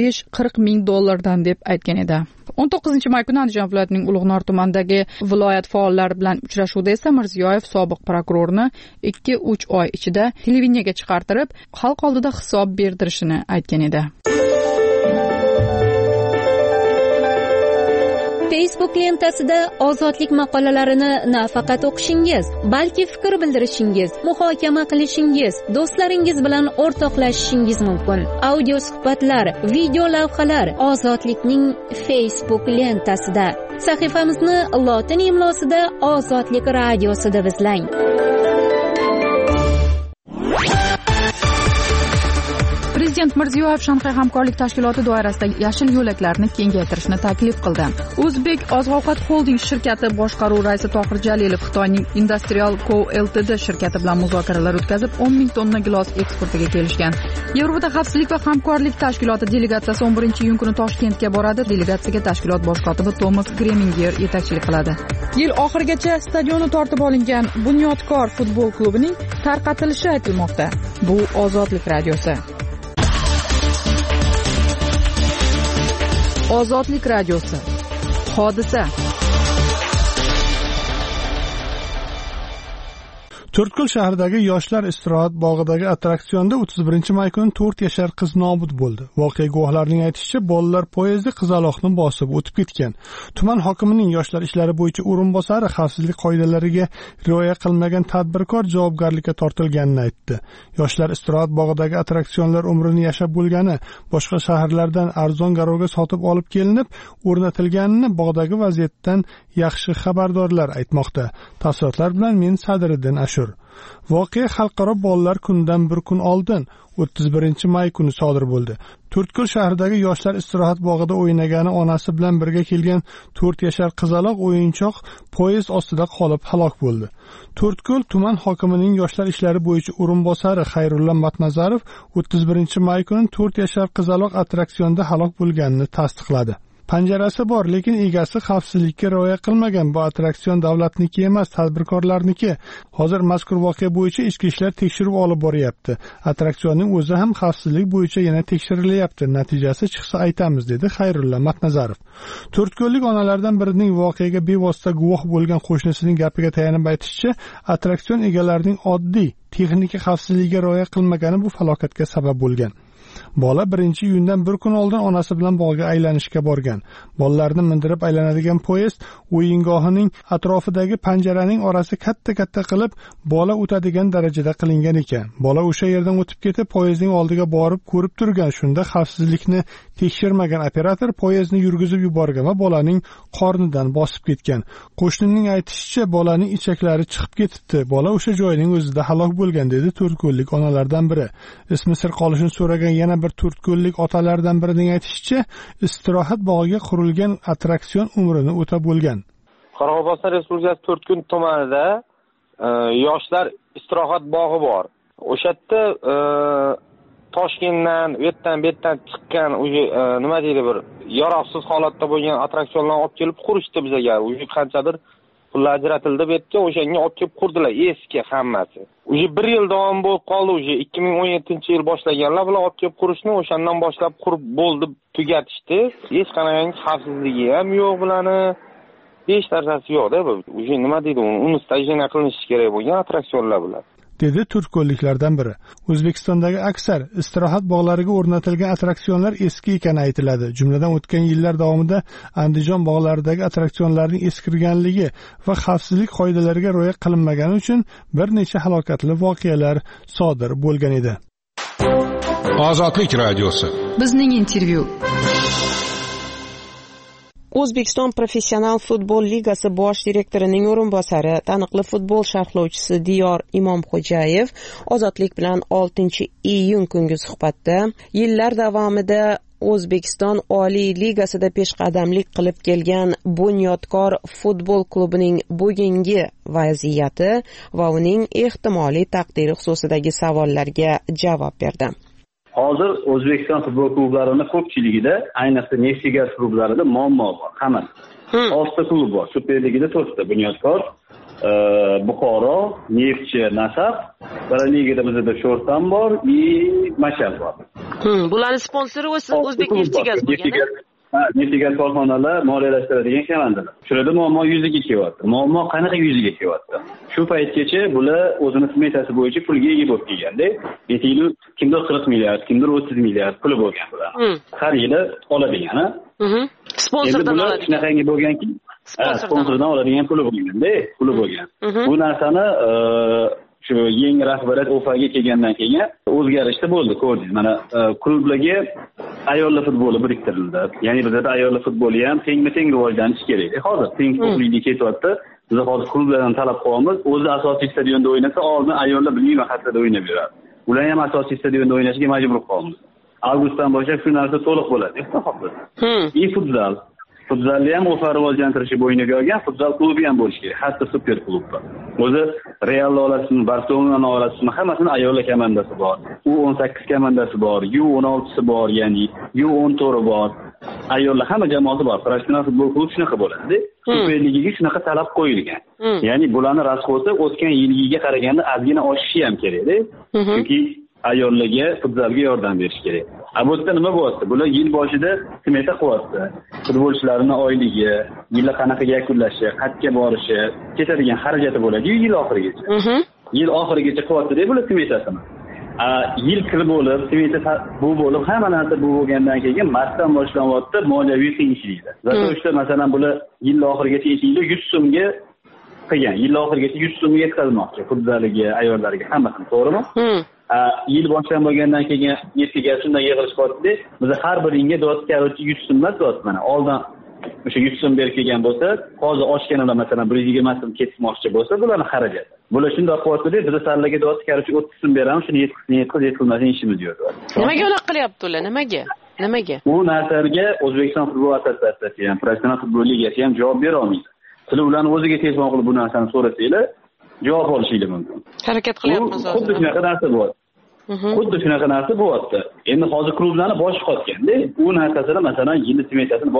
$35-40 deb aytgan edi. 19-may kuni Andijon viloyatining Ulug'nor tumanidagi viloyat faollari bilan uchrashuvda esa Mirziyoyev sobiq prokurorni 2-3 oy ichida televideniyaga chiqartirib, xalq oldida hisob berdirishini aytgan edi. Facebook lentasida ozodlik maqolalarini nafaqat o'qishingiz, balki fikr bildirishingiz, muhokama qilishingiz, do'stlaringiz bilan o'rtoqlashishingiz mumkin. Audio suhbatlar, video lavhalar ozodlikning Facebook lentasida. Sahifamizni lotin imlosida Ozodlik radiosi deb izlang. Prezident Mirziyoyev Shanxay hamkorlik tashkiloti doirasidagi yashil yo'laklarni kengaytirishni taklif qildi. O'zbek oziq-ovqat xolding shirkati boshqaruv raisi Tohir Jalilov Xitoyning Industrial Co Ltd shirkati bilan muzokaralar o'tkazib, 10 ming tonna gilos eksportiga kelishgan. Yevropada xavfsizlik va hamkorlik tashkiloti delegatsiyasi 11-iyun kuni Toshkentga boradi. Delegatsiyaga tashkilot bosh kotibi Tomas Greminger yetakchilik qiladi. Yil oxirigacha stadioni tortib olingan Bunyodkor futbol klubining tarqatilishi aytilmoqda. Bu Ozodlik radiosi. Ozodlik radiosi. Hodisa. To'rtko'l shahridagi yoshlar istirohat bog'idagi attraksionda 31-may kuni 4 yashar qiz nobud bo'ldi. Voqea guvohlarining aytishicha, bolalar poyezdi qizaloqni bosib o'tib ketgan. Tuman hokimining yoshlar ishlari bo'yicha o'rinbosari xavfsizlik qoidalariga rioya qilmagan tadbirkor javobgarlikka tortilganini aytdi. Yoshlar istirohat bog'idagi attraksionlar umrini yashab bo'lgani, boshqa shaharlardan arzon garovga sotib olib kelinib, o'rnatilganini bog'dagi vaziyatdan yaxshi xabardorlar aytmoqda. Tafsilotlar bilan men Sadriddin Ashur. Voqea xalqaro bolalar kunidan bir kun oldin 31-may kuni sodir bo'ldi. To'rtko'l shahridagi yoshlar istirohat bog'ida o'ynagani onasi bilan birga kelgan 4 yashar qizaloq o'yinchoq poyezd ostida qolib halok bo'ldi. To'rtko'l tuman hokimining yoshlar ishlari bo'yicha o'rinbosari Xayrulla Matnazarov 31-may kuni 4 yashar qizaloq attraksionda halok bo'lganini tasdiqladi. Panjarasi bor, lekin egasi xavfsizlikka rioya qilmagan. Bu attraksion davlatniki emas, tadbirkorlarniki. Hozir mazkur voqea bo'yicha ichki ishlar tekshiruv olib boryapti. Attraksionning o'zi ham xavfsizlik bo'yicha yana tekshirilyapti. Natijasi chiqsa aytamiz, dedi Xayrulla Matnazarov. To'rtko'llik onalardan birining voqeaga bevosita guvoh bo'lgan qo'shnisining gapiga tayanib aytishicha, attraksion egalarining oddiy texnika xavfsizligiga rioya qilmagani bu falokatga sabab bo'lgan. Bola 1-iyundan bir kun oldin onasi bilan bog'ga aylanishga borgan. Bolalarni mindirib aylanadigan poyezd o'yingohining atrofidagi panjaraning orasi katta-katta qilib, bola o'tadigan darajada qilingan ekan. Bola o'sha yerdan o'tib ketib, poyezdning oldiga borib ko'rib turgan. Shunda xavfsizlikni tekshirmagan operator poyezdni yurgizib yuborgan va bolaning qornidan bosib ketgan. Qo'shnining aytishicha, bolaning ichaklari chiqib ketibdi. Bola o'sha joyning o'zida halok bo'lgan, dedi to'rtko'llik onalardan biri. Ismi sir qolishini so'ragan yana bir to'rtko'llik otalardan birining aytishicha, istirohat bog'iga qurilgan attraksion umrini o'tab bo'lgan. Qoraqalpog'iston Respublikasi To'rtko'l tumanida yoshlar istirohat bog'i bor. O'sha yerda Toshkentdan, bu yerdan chiqqan nima deydi, bir yaroqsiz holatda bo'lgan attraksionlarni olib kelib qurishdi bizga. Qanchadir pul ajratildi bu yerga, o'shanga olib kelib qurdilar, eski hammasi. 1 yil davom bo'lib qoldi, 2017-yil boshlaganlar bular olib kelib qurishni, o'shandan boshlab qurib bo'ldi, tugatishdi. Hech qanaqa xavfsizligi ham yo'q bularni. Hech narsasi yo'q-da bu. Nima deydi, uni stajyena qilinishi kerak bo'lgan attraksionlar bular, dedi turkko'lliklardan biri. O'zbekistondagi aksar istirohat bog'lariga o'rnatilgan attraksionlar eski ekani aytiladi. Jumladan o'tgan yillar davomida Andijon bog'laridagi attraksionlarning eskirganligi va xavfsizlik qoidalariga rioya qilinmagani uchun bir necha halokatli voqealar sodir bo'lgan edi. Ozodlik radiosi. Bizning intervyu. O'zbekiston Professional futbol ligasi bosh direktorining o'rinbosari, taniqli futbol sharhlovchisi Diyor Imomxo'jayev Ozodlik bilan 6-iyun kungi suhbatda yillar davomida O'zbekiston Oliy ligasida peshqadamlik qilib kelgan Bunyodkor futbol klubining bugungi vaziyati va uning ehtimoliy taqdiri xususidagi savollarga javob berdi. Hozir O'zbekiston futbol klublarining ko'pchiligida, ayniqsa Neftigaz klublarida muammo bor. Hammasi. 6 klub bor. Super Ligada 4 ta: Bunyodkor, Buxoro, Neftchi, Nasaf, Qora Ligada bizda Sho'rtan bor, Mashal bor. Bularning sponsori O'zbek Neftigaz bo'lgan. Neftigaz korxonalar moliyalashtiradigan komandalar. Shularda muammo yuzaga kelyapti. Muammo qanaqa yuzaga kelyapti? Shu paytgacha bular o'zini smetasi bo'yicha pulga ega bo'lib kelganda, yetili kimdir 40 milliard, kimdir 30 milliard puli bo'lgan bular. Har yili oladigani. sponsordan oladi. Shunaqangi bo'lganki, sponsordan oladigan puli bo'lganda, puli bo'lgan. Bu narsani shu yangi rahbariyat OFAga kelgandan keyin o'zgarishlar bo'ldi, ko'rdingiz. Mana klublarga ayollar futboli biriktirildi. Ya'ni bizda ayollar futboli ham tengma-teng rivojlanishi kerak. Hozir teng huquqlilik ketyapti. Biz hozir klublardan talab qilyapmiz. O'zi asosiy stadionda o'ynasa, oldin ayollar bilmiy mahallarda o'ynab yuradi. Ular ham asosiy stadionda o'ynashga majbur qolamiz. Avgustdan boshlab shu narsa to'liq bo'ladi. Futzal. Futzalni ham OFA rivojlantirishi bo'yniga olgan futzal klubi ham bo'lishi kerak. Hatto super klublar. O'zi Real olasizmi, Barselona olasizmi, hammasini ayollar komandasi bor. U18 komandasi bor, U16si bor, ya'ni U14 bor. Ayollar hamma jamoasi bor. Professional futbol klubi shunaqa bo'ladi. Super ligaga shunaqa talab qo'yilgan. Ya'ni bularning rasxoti o'tgan yilgiga qaraganda ozgina oshishi ham kerak-da. Chunki ayollarga futzalga yordam berish kerak. Bu yerda nima bo'lyapti? Bular yil boshida smeta qilyapti. Futbolchilarning oyligi, yilni qanaqa yakunlashi, qayerga borishi, ketadigan xarajati bo'ladi-yu yil oxirigacha. Yil oxirigacha qilyapti-da bular smetasini. Yil kirib bo'lib, smeta bu bo'lib, hamma narsa bu bo'lgandan keyin martdan boshlanyapti moliyaviy qiyinchiliklar. Zato ishda masalan bular yil oxirigacha yechildi 100 so'mga qilgan. Yil oxirigacha 100 so'mga yetkazmoqchi futzaliga, ayollarga hammasini, to'g'rimi? Yil boshdan bo'lgandan keyin ertaga shunday yig'ilish qilyapti. Biz har biringa dot karoti 100 so'm emas dot mana. Oldin o'sha 100 so'm berib kelgan bo'lsa, hozir oshganida masalan 120 so'm ketmoqchi bo'lsa, bularning xarajati. Bular shunday qilyapti-da, biz sarlarga dot karoti 30 so'm beramiz, shuni yetkazmasin ishimiz yo'q. Nimaga unaqa qilyapti ular? Nimaga? Bu narsaga O'zbekiston futbol assotsiatsiyasi ham, Professional futbol ligasi ham javob bera olmaydi. Sizlar ularni o'ziga telefon qilib bu narsani so'rasanglar, javob olishingiz mumkin. Harakat qilyapmiz hozir. Xuddi shunaqa narsa bo'lyapti. Xuddi shunaqa narsa bo'lyapti. Endi hozir klublarni boshi qotganda, u narsasini masalan yil smetasini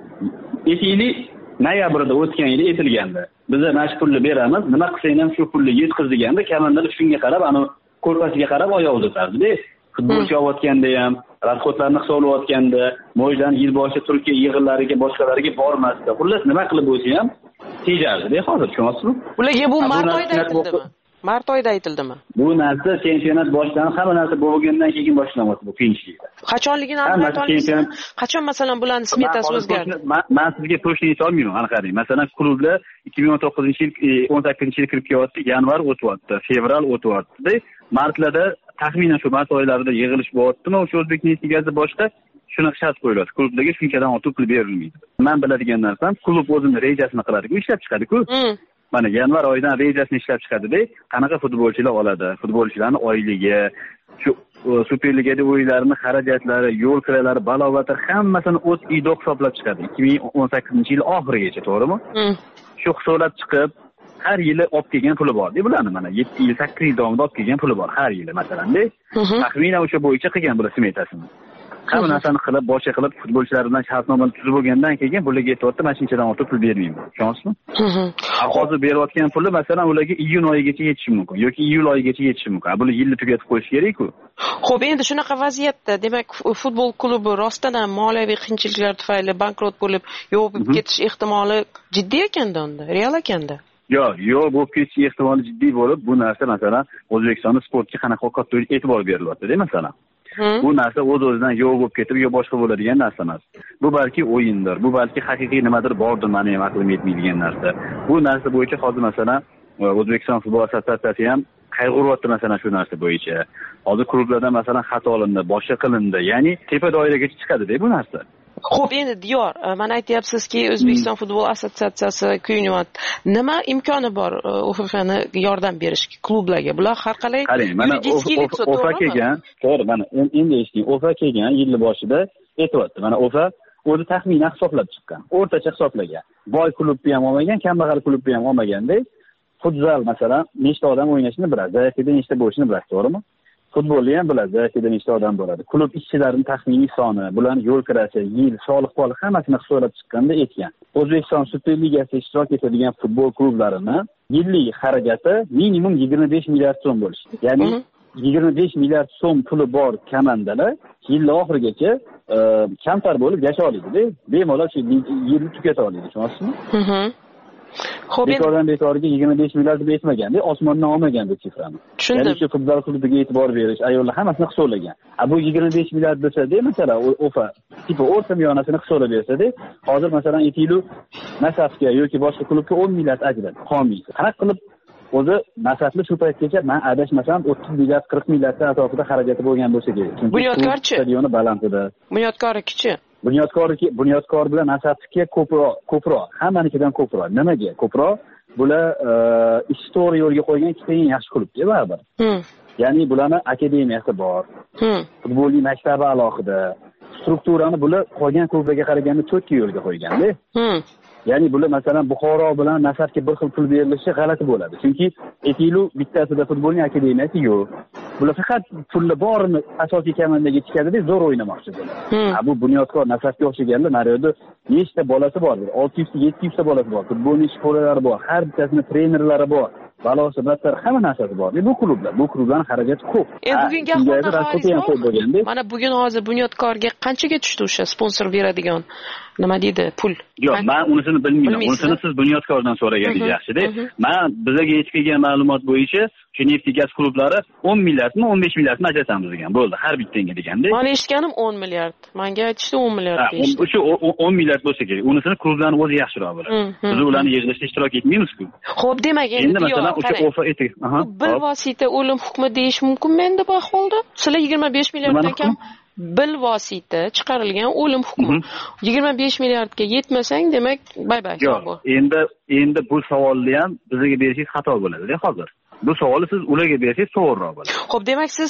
aytaylik, noyabrda o'tgan yili aytilgandi. Biz mana shu pulni beramiz, nima qilsang ham shu pulni yetkiz deganda, komandalar shunga qarab, ana ko'rpasiga qarab oyoq uzatadi-da. Futbolchi olayotganda ham, rasxodlarni hisoblayotganda, mo'jdan yil boshi Turkiya yig'inlariga, boshqalariga bormasdi. Xullas nima qilib bo'lsa ham tejardi-da hozir, tushunasizmi? Ularga bu mart oyida aytildimi? Mart oyida aytildimi? Bu narsa chempionat boshlanib, hamma narsa bo'lgandan keyin boshlanyapti bu qiyinchiliklar. Qachonligini aniq aytolmaysiz? Qachon masalan bularning smetasi o'zgardi? Men sizga to'g'ri ayta olmayman, aniqlayman. Masalan, klublar 2019-yil 18-yil kirib kelyapti, yanvar o'tyapti, fevral o'tyapti. Martlarda taxminan shu mart oylarida yig'ilish bo'lyaptimi, o'sha O'zbekning ligasi boshqa shunaqa shart qo'yiladi. Klublarga shunchadan ortiq pul berilmaydi. Men biladigan narsam, klub o'zini rejasini qiladi-ku, ishlab chiqadi-ku. Mana yanvar oyidan rejasini ishlab chiqadi-da, qanaqa futbolchilar oladi, futbolchilarning oyligi, shu Super Ligada o'yinlarining xarajatlari, yo'l kiralari, balovatlar hammasini o'z idoq hisoblab chiqadi. 2018-yil oxirigacha, to'g'rimi? Shu hisoblab chiqib, har yili olib kelgan puli bor. Bularni mana 7 yil, 8 yil davomida olib kelgan puli bor har yili masalan-da. Taxminan o'sha bo'yicha qilgan bular smetasini. Hamma narsani qilib, boshqa qilib futbolchilar bilan shartnomani tuzib bo'lgandan keyin bularga aytayapti, mana shunchadan ortiq pul bermayman. Tushunasizmi? Hozir berayotgan puli masalan ularga iyun oyigacha yetishi mumkin yoki iyul oyigacha yetishi mumkin. Bular yilni tugatib qo'yish kerak-ku. Xo'p, endi shunaqa vaziyatda, demak, futbol klubi rostdan ham moliyaviy qiyinchiliklar tufayli bankrot bo'lib, yopib ketish ehtimoli jiddiy ekanda unda, real ekanda. Yo'q, bu ketish ehtimoli jiddiy bo'lib, bu narsa masalan O'zbekistonda sportga qanaqa katta e'tibor berilyapti-da masalan. Bu narsa o'z-o'zidan yo'q bo'lib ketib, yo boshqa bo'ladigan narsa emas. Bu balki o'yindir, bu balki haqiqiy nimadir bordir, meni ham aqlim yetmaydigan narsa. Bu narsa bo'yicha hozir masalan O'zbekiston futbol assotsiatsiyasi ham qayg'uryapti masalan shu narsa bo'yicha. Hozir klublardan masalan xato olindi, boshqa qilindi, ya'ni tepa doiragacha chiqadi-da bu narsa. Xo'p, endi Diyor, mana aytyapsizki, O'zbekiston futbol assotsiatsiyasi kuyinyapti. Nima imkoni bor OFFni yordam berishga klublarga? Bular har qalay yuridik OFA kelgan, to'g'ri, mana endi eshiting, OFA kelgan yil boshida aytibdi. Mana OFA o'zi taxminan hisoblab chiqqan. O'rtacha hisoblagan. Boy klubni ham olmagan, kambag'al klubni ham olmaganda, futzal masalan, nechta odam o'ynashini biladi, zaifida nechta bo'lishini biladi, to'g'rimi? Futbolni ham biladi, zaifida nechta odam bo'ladi. Klub ishchilarining taxminiy soni, bularning yo'l kirashi, yil, soliq-poli hammasini hisoblab chiqqanda aytgan. O'zbekiston Super Ligasida ishtirok etadigan futbol klublarini yillik xarajati minimum 25 milliard so'm bo'lishi. Ya'ni 25 milliard so'm puli bor komandalar yil oxirigacha kamtar bo'lib yasha oladi-da. Bemalol shu yilni tugata oladi, tushunasizmi? Xo'p, bekordan bekorga 25 milliard deb aytmaganda, osmondan olmagan bu sifrani. Ya'ni shu futbol klubiga e'tibor berish, ayollar hammasini hisoblagan. Bu 25 milliard desa-da, masalan, OFA tipi o'rta miyonasini hisoblab bersa-da, hozir masalan aytaylik, Nasafga yoki boshqa klubga 10 milliard ajradi, homiysi. Qanaqa qilib o'zi Nasafli shu paytgacha men adashmasam 30 milliard 40 milliarddan atrofida xarajati bo'lgan bo'lsa kerak. Bunyodkorchi stadioni balandida. Bunyodkorchi Bunyodkor bilan Nasafga ko'proq, hammanikidan ko'proq. Nimaga? Ko'proq bular istoriya yo'lga qo'ygan ikkita eng yaxshi klubga baribir. Ya'ni bularni akademiyasi bor. Futbolning maktabi alohida. Strukturani bular qolgan klublarga qaraganda 4 ta yo'lga qo'ygan-da. Ya'ni bular masalan Buxoro bilan Nasafga bir xil pul berilishi g'alati bo'ladi. Chunki aytaylik, bittasida futbolning akademiyasi yo'q. Bular faqat pulni borini asosiy komandaga chiqadida zo'r o'ynamoqchi bo'ladi. Bu Bunyodkor Nasafga o'xshaganda naryoqda nechta bolasi bor? 600 ta 700 ta bolasi bor. Futbolning shkolalari bor, har bittasini trenerlari bor. Balosi battar hamma narsasi bor. Bu klublarning xarajati ko'p. Bugungi ahvolda mana bugun hozir Bunyodkorga qanchaga tushdi o'sha sponsor beradigan nima deydi pul? Yo'q, men unisini bilmayman. Unisini siz Bunyodkordan so'raganingiz yaxshi-da. Men bizga yetib kelgan ma'lumot bo'yicha shu neft gaz klublari 10 milliardmi, 15 milliardmi ajratamiz degan. Bo'ldi, har bittanga deganda. Men eshitganim 10 milliard. Menga aytishdi 10 milliard deydi. O'sha 10 milliard bo'lsa kerak. Unisini klublarning o'zi yaxshiroq biladi. Biz ularni yig'ilishda ishtirok etmaymiz-ku. Xo'p, demak endi masalan o'sha ofa etik. Bilvosita o'lim hukmi deyish mumkinmi endi bu ahvolda? Sizlar 25 milliarddan kam bilvosita chiqarilgan o'lim hukmi 25 milliardga yetmasang, demak bay-bay. Yo'q, endi bu savolni ham bizga berishingiz xato bo'ladi-da hozir. Bu savolni siz ularga bersangiz to'g'riroq bo'ladi. Xo'p, demak siz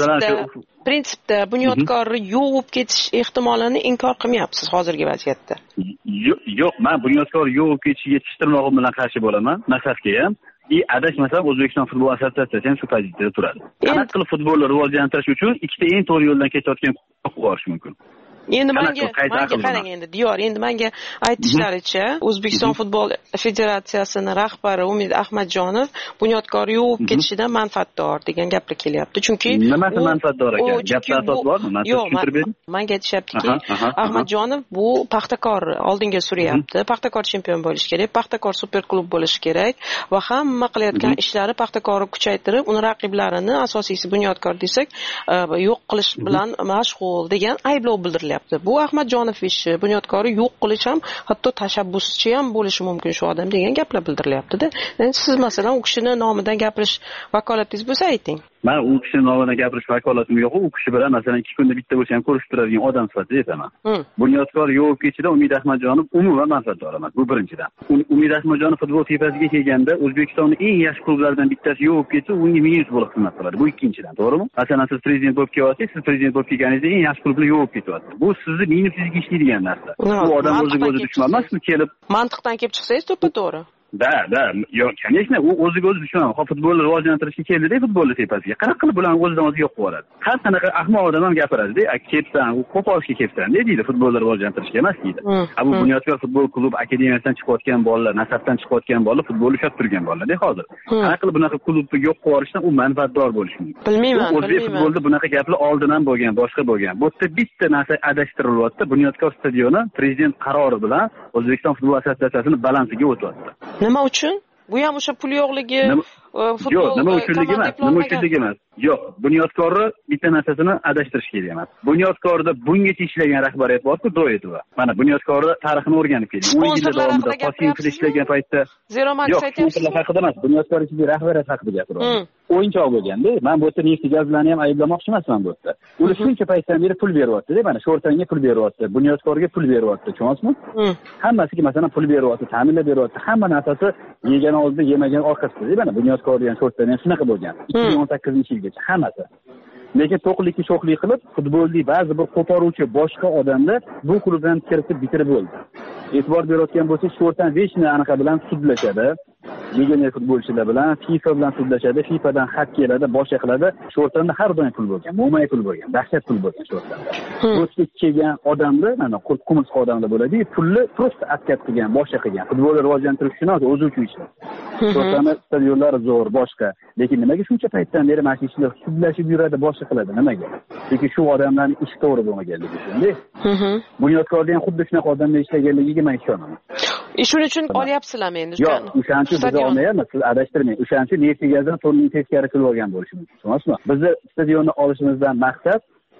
prinsipda Bunyodkorni yo'q ketish ehtimolini inkor qilmayapsiz hozirgi vaziyatda. Yo'q, men Bunyodkor yo'q ketishga yetishtirmog'im bilan qarshi bo'laman. Nasafga ham adashmasam O'zbekiston futbol assotsiatsiyasi ham shu pozitsiyada turadi. Qanaqa qilib futbolni rivojlantirish uchun ikkita eng to'g'ri yo'ldan ketayotgan borish mumkin. Endi menga qarang endi Diyor, endi menga aytishlaricha O'zbekiston futbol federatsiyasining rahbari Umid Ahmadjonov Bunyodkor yo'q ketishidan manfaatdor degan gaplar kelyapti. Chunki nimasi manfaatdor ekan? Gapda asos bormi? Yo'q, menga aytishyaptiki, Ahmadjonov bu Paxtakor oldinga suryapti. Paxtakor chempion bo'lish kerak, Paxtakor super klub bo'lish kerak va hamma qilayotgan ishlari Paxtakorni kuchaytirib, uni raqiblarini, asosiysi Bunyodkor desak, yo'q qilish bilan mashg'ul degan ayblov bildiriladi. Bu Ahmadjonov ishi, Bunyodkorni yo'q qilish ham, hatto tashabbuschi ham bo'lishi mumkin shu odam degan gaplar bildirilyapti-da. Endi siz masalan u kishini nomidan gapirish vakolatingiz bo'lsa ayting. Men u kishini nomidan gapirish vakolatim yo'q. U kishi bilan masalan 2 kunda bitta bo'lsa ham ko'rishib turadigan odam sifatida aytaman. Bunyodkor yo'q ketishida Umid Ahmadjonov umuman manfaatdor emas. Bu birinchidan. Umid Ahmadjonov futbol tepasiga kelganda O'zbekistonning eng yaxshi klublaridan bittasi yo'q ketsa, unga minus bo'lib xizmat qiladi. Bu ikkinchidan, to'g'rimi? Masalan, siz prezident bo'lib kelyapsiz, siz prezident bo'lib kelganingizda eng yaxshi klublar yo'q ketyapti. Bu sizni minusingizga ishlaydigan narsa. Bu odam o'ziga o'zi dushman emasmi kelib? Mantiqdan kelib chiqsangiz to'ppa-to'g'ri. Da, yo'q, конечно, u o'ziga o'zi dushman. Futbolni rivojlantirishga keldi-da, futbolni tepasiga. Qanaqa qilib bularni o'zidan o'zi yo'q qilib yuboradi? Har qanaqa ahmoq odam ham gapiradi-da, kelibsan, u qo'polishga kelibsan, deydi, futbolni rivojlantirishga emas deydi. Bu Bunyodkor futbol klubi akademiyasidan chiqayotgan bolalar, Nasafdan chiqayotgan bolalar futbolni ushlab turgan bolalar-da hozir. Qanaqa qilib bunaqa klubni yo'q qilib yuborishdan u manfaatdor bo'lishi mumkin. Bilmayman. O'zbek futbolida bunaqa gaplar oldin ham bo'lgan, boshqa bo'lgan. Bu yerda bitta narsa adashtirilyapti. Bunyodkor stadioni prezident qarori bilan O'zbekiston futbol assotsiatsiyasining balansiga o'tyapti. Nima uchun? Bu ham o'sha pul yo'qligi, futbol yo'q, nima uchunligi emas. Yo'q, Bunyodkorni bitta narsasini adashtirish kerak emas. Bunyodkorda bungacha ishlagan rahbariyat bor-ku, Doyetova. Mana Bunyodkorni tarixini o'rganib keling. 10 yil davomida Qosimov ishlagan paytda zero max aytyapsiz. Yo'q, haqida emas, Bunyodkor ichidagi rahbariyat haqida gapiryapman. O'yinchoq bo'lganda, men bu yerda neft gaz bilan ham ayblamoqchi emasman bu yerda. Ular shuncha paytdan beri pul beryapti-da, mana Sho'rtanga pul beryapti, Bunyodkorga pul beryapti, tushunasizmi? Hammasiga masalan pul beryapti, ta'minlab beryapti, hamma narsasi yegan oldida, yemagan orqasida. Mana Bunyodkor ham Sho'rtdan ham shunaqa bo'lgan. 2018-yilgacha hammasi. Lekin to'qlikka sho'xlik qilib, futbolni ba'zi bir qo'poruvchi boshqa odamlar bu klubdan kiritib bitirib bo'ldi. E'tibor berayotgan bo'lsak, Sho'rtan vechni anaqa bilan sudlashadi. Legioner futbolchilar bilan FIFA bilan sudlashadi, FIFAdan xat keladi, boshqa qiladi. Sho'rtanda har doim pul bo'lgan, mo'may pul bo'lgan, dahshat pul bo'lgan Sho'rtanda. O'tga kelgan odamlar, mana qurqumsiz odamlar bo'ladi, pulni prosta atkat qilgan, boshqa qilgan. Futbolni rivojlantirish uchun o'zi uchun ishlar. Sho'rtanda stadionlari zo'r, boshqa. Lekin nimaga shuncha paytdan beri mana shu ishlar sudlashib yuradi, boshqa qiladi, nimaga? Chunki shu odamlarning ishi to'g'ri bo'lmaganligi uchun-da. Bunyodkorda ham xuddi shunaqa odamlar ishlaganligiga men ishonaman. Shuning uchun olyapsizlarmi endi? Yo'q, o'shancha biz olmayapmiz, siz adashtirmang. O'shancha neft gazdan to'rtning teskari qilib olgan bo'lishi mumkin, tushunasizmi? Bizni stadionni olishimizdan maqsad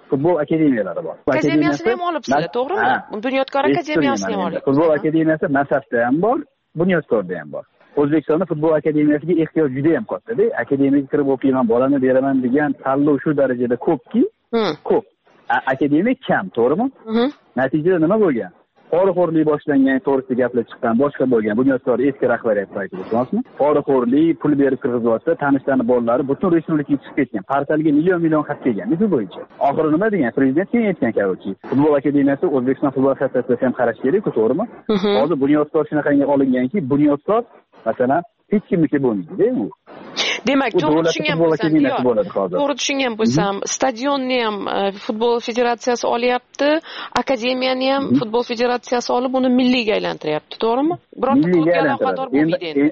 futbol akademiyalari bor. Akademiyasini ham olibsizlar, to'g'rimi? Bunyodkor akademiyasini ham olibsiz. Futbol akademiyasi Nasafda ham bor, Bunyodkorda ham bor. O'zbekistonda futbol akademiyasiga ehtiyoj juda ham katta-da. Akademiyaga kirib o'qiyman, bolani beraman degan tanlov shu darajada ko'pki, ko'p. Akademik kam, to'g'rimi? Natijada nima bo'lgan? Poraxo'rlik boshlangan, to'g'risida gaplar chiqqan, boshqa bo'lgan. Bunyodkor eski rahbariyat paytida, tushunasizmi? Poraxo'rlik, pul berib kirg'izyapti, tanishlarni bolalari butun respublikaga chiqib ketgan. Portalga million xat kelgan, shu bo'yicha. Oxiri nima degan? Prezident keyin aytgan kabi, futbol akademiyasi O'zbekiston futbol assotsiatsiyasi ham qarash kerak-ku, to'g'rimi? Hozir Bunyodkor shunaqangi olinganki, Bunyodkor masalan hech kimniki bo'lmaydi-da u. Demak, to'g'ri tushungan bo'lsam, to'g'ri tushungan bo'lsam, stadionni ham futbol federatsiyasi olyapti, akademiyani ham futbol federatsiyasi olib uni milliyga aylantiryapti, to'g'rimi? Birorta klubga aloqador bo'lmaydi endi.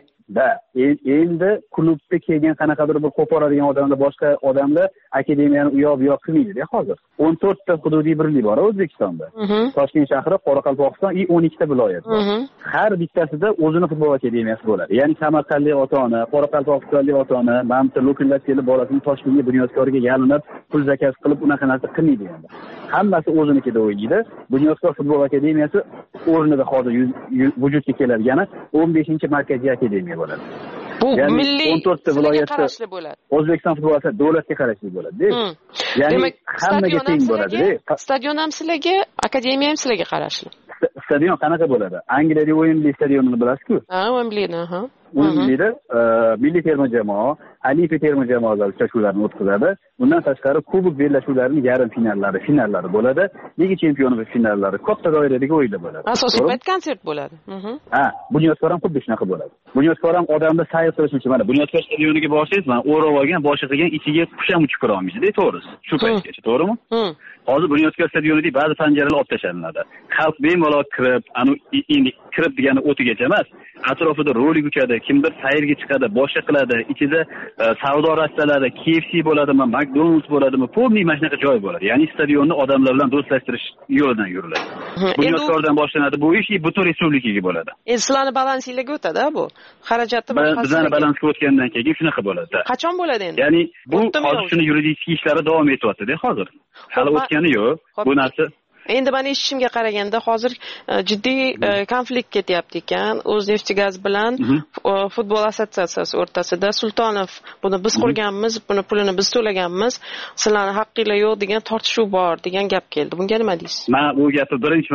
Endi klubga kelgan qanaqadir bir qo'poradigan odamlar, boshqa odamlar akademiyani u yoq bu yoq qilmaydi-da hozir. 14 ta hududiy birlik bor O'zbekistonda. Toshkent shahri, Qoraqalpog'iston va 12 ta viloyat bor. Har bittasida o'zini futbol akademiyasi bo'ladi. Ya'ni Samarqandlik ota-ona, Qoraqalpog'istonlik ota-ona, mamta lokallar kelib bolasini Toshkentga Bunyodkorga yalinib, pul zakaz qilib unaqa narsa qilmaydi endi. Hammasi o'zinikida o'ynaydi. Bunyodkor futbol akademiyasi o'rnida hozir vujudga keladigan 15-markaziy akademiya bo'ladi. Bu milliy 14 ta viloyatda qarashli bo'ladi. O'zbekiston futbolasi davlatga qarashli bo'ladi. Ya'ni hammaga teng bo'ladi. Stadion ham sizlarga, akademiya ham sizlarga qarashli. Stadion qanaqa bo'ladi? Angliyada Wembley stadionini bilasizku? Ha, Wembleyni, ha. Wembleyda milliy terma jamoa, olimpiya terma jamoalari uchrashuvlarini o'tkazadi. Bundan tashqari kubok bellashuvlarining yarim finallari bo'ladi. Liga chempionligi finallari, katta doiradagi o'yinlar bo'ladi. Asosiy payt konsert bo'ladi. Bunyodkor ham xuddi shunaqa bo'ladi. Bunyodkor ham odamni sayr qilish uchun, mana Bunyodkor stadioniga borsangiz, mana o'rab olgan, boshi qilgan, ichiga qush ham uchib kira olmaysiz-da, to'g'risi. Shu paytgacha, to'g'rimi? Hozir Bunyodkor stadionida ba'zi panjaralar olib tashlanadi. Xalq bemalol kirib, endi kirib degani o'tigacha emas, atrofida rolik uchadi, kimdir sayrga chiqadi, boshqa qiladi, ichida savdo rastalari, KFC bo'ladimi, McDonald's bo'ladimi, polniy mana shunaqa joy bo'ladi. Ya'ni stadionni odamlar bilan do'stlashtirish yo'lidan yuriladi. Bunyodkordan boshlanadi bu ish, butun respublikaga bo'ladi. Endi sizlarni balansinglarga o'tadi bu. Xarajatni bizlarni balansga o'tgandan keyin shunaqa bo'ladi. Qachon bo'ladi endi? Ya'ni bu hozir shuni yuridik ishlari davom etyapti-da hozir. Hali o'tgani yo'q. Bu narsa endi meni eshitishimga qaraganda hozir jiddiy konflikt ketyapti ekan O'zneftegaz bilan futbol assotsiatsiyasi o'rtasida. Sultonov buni biz qurganmiz, buni pulini biz to'laganmiz, sizlarni haqqinglar yo'q degan tortishuv bor degan gap keldi. Bunga nima deysiz? Men bu gapni birinchi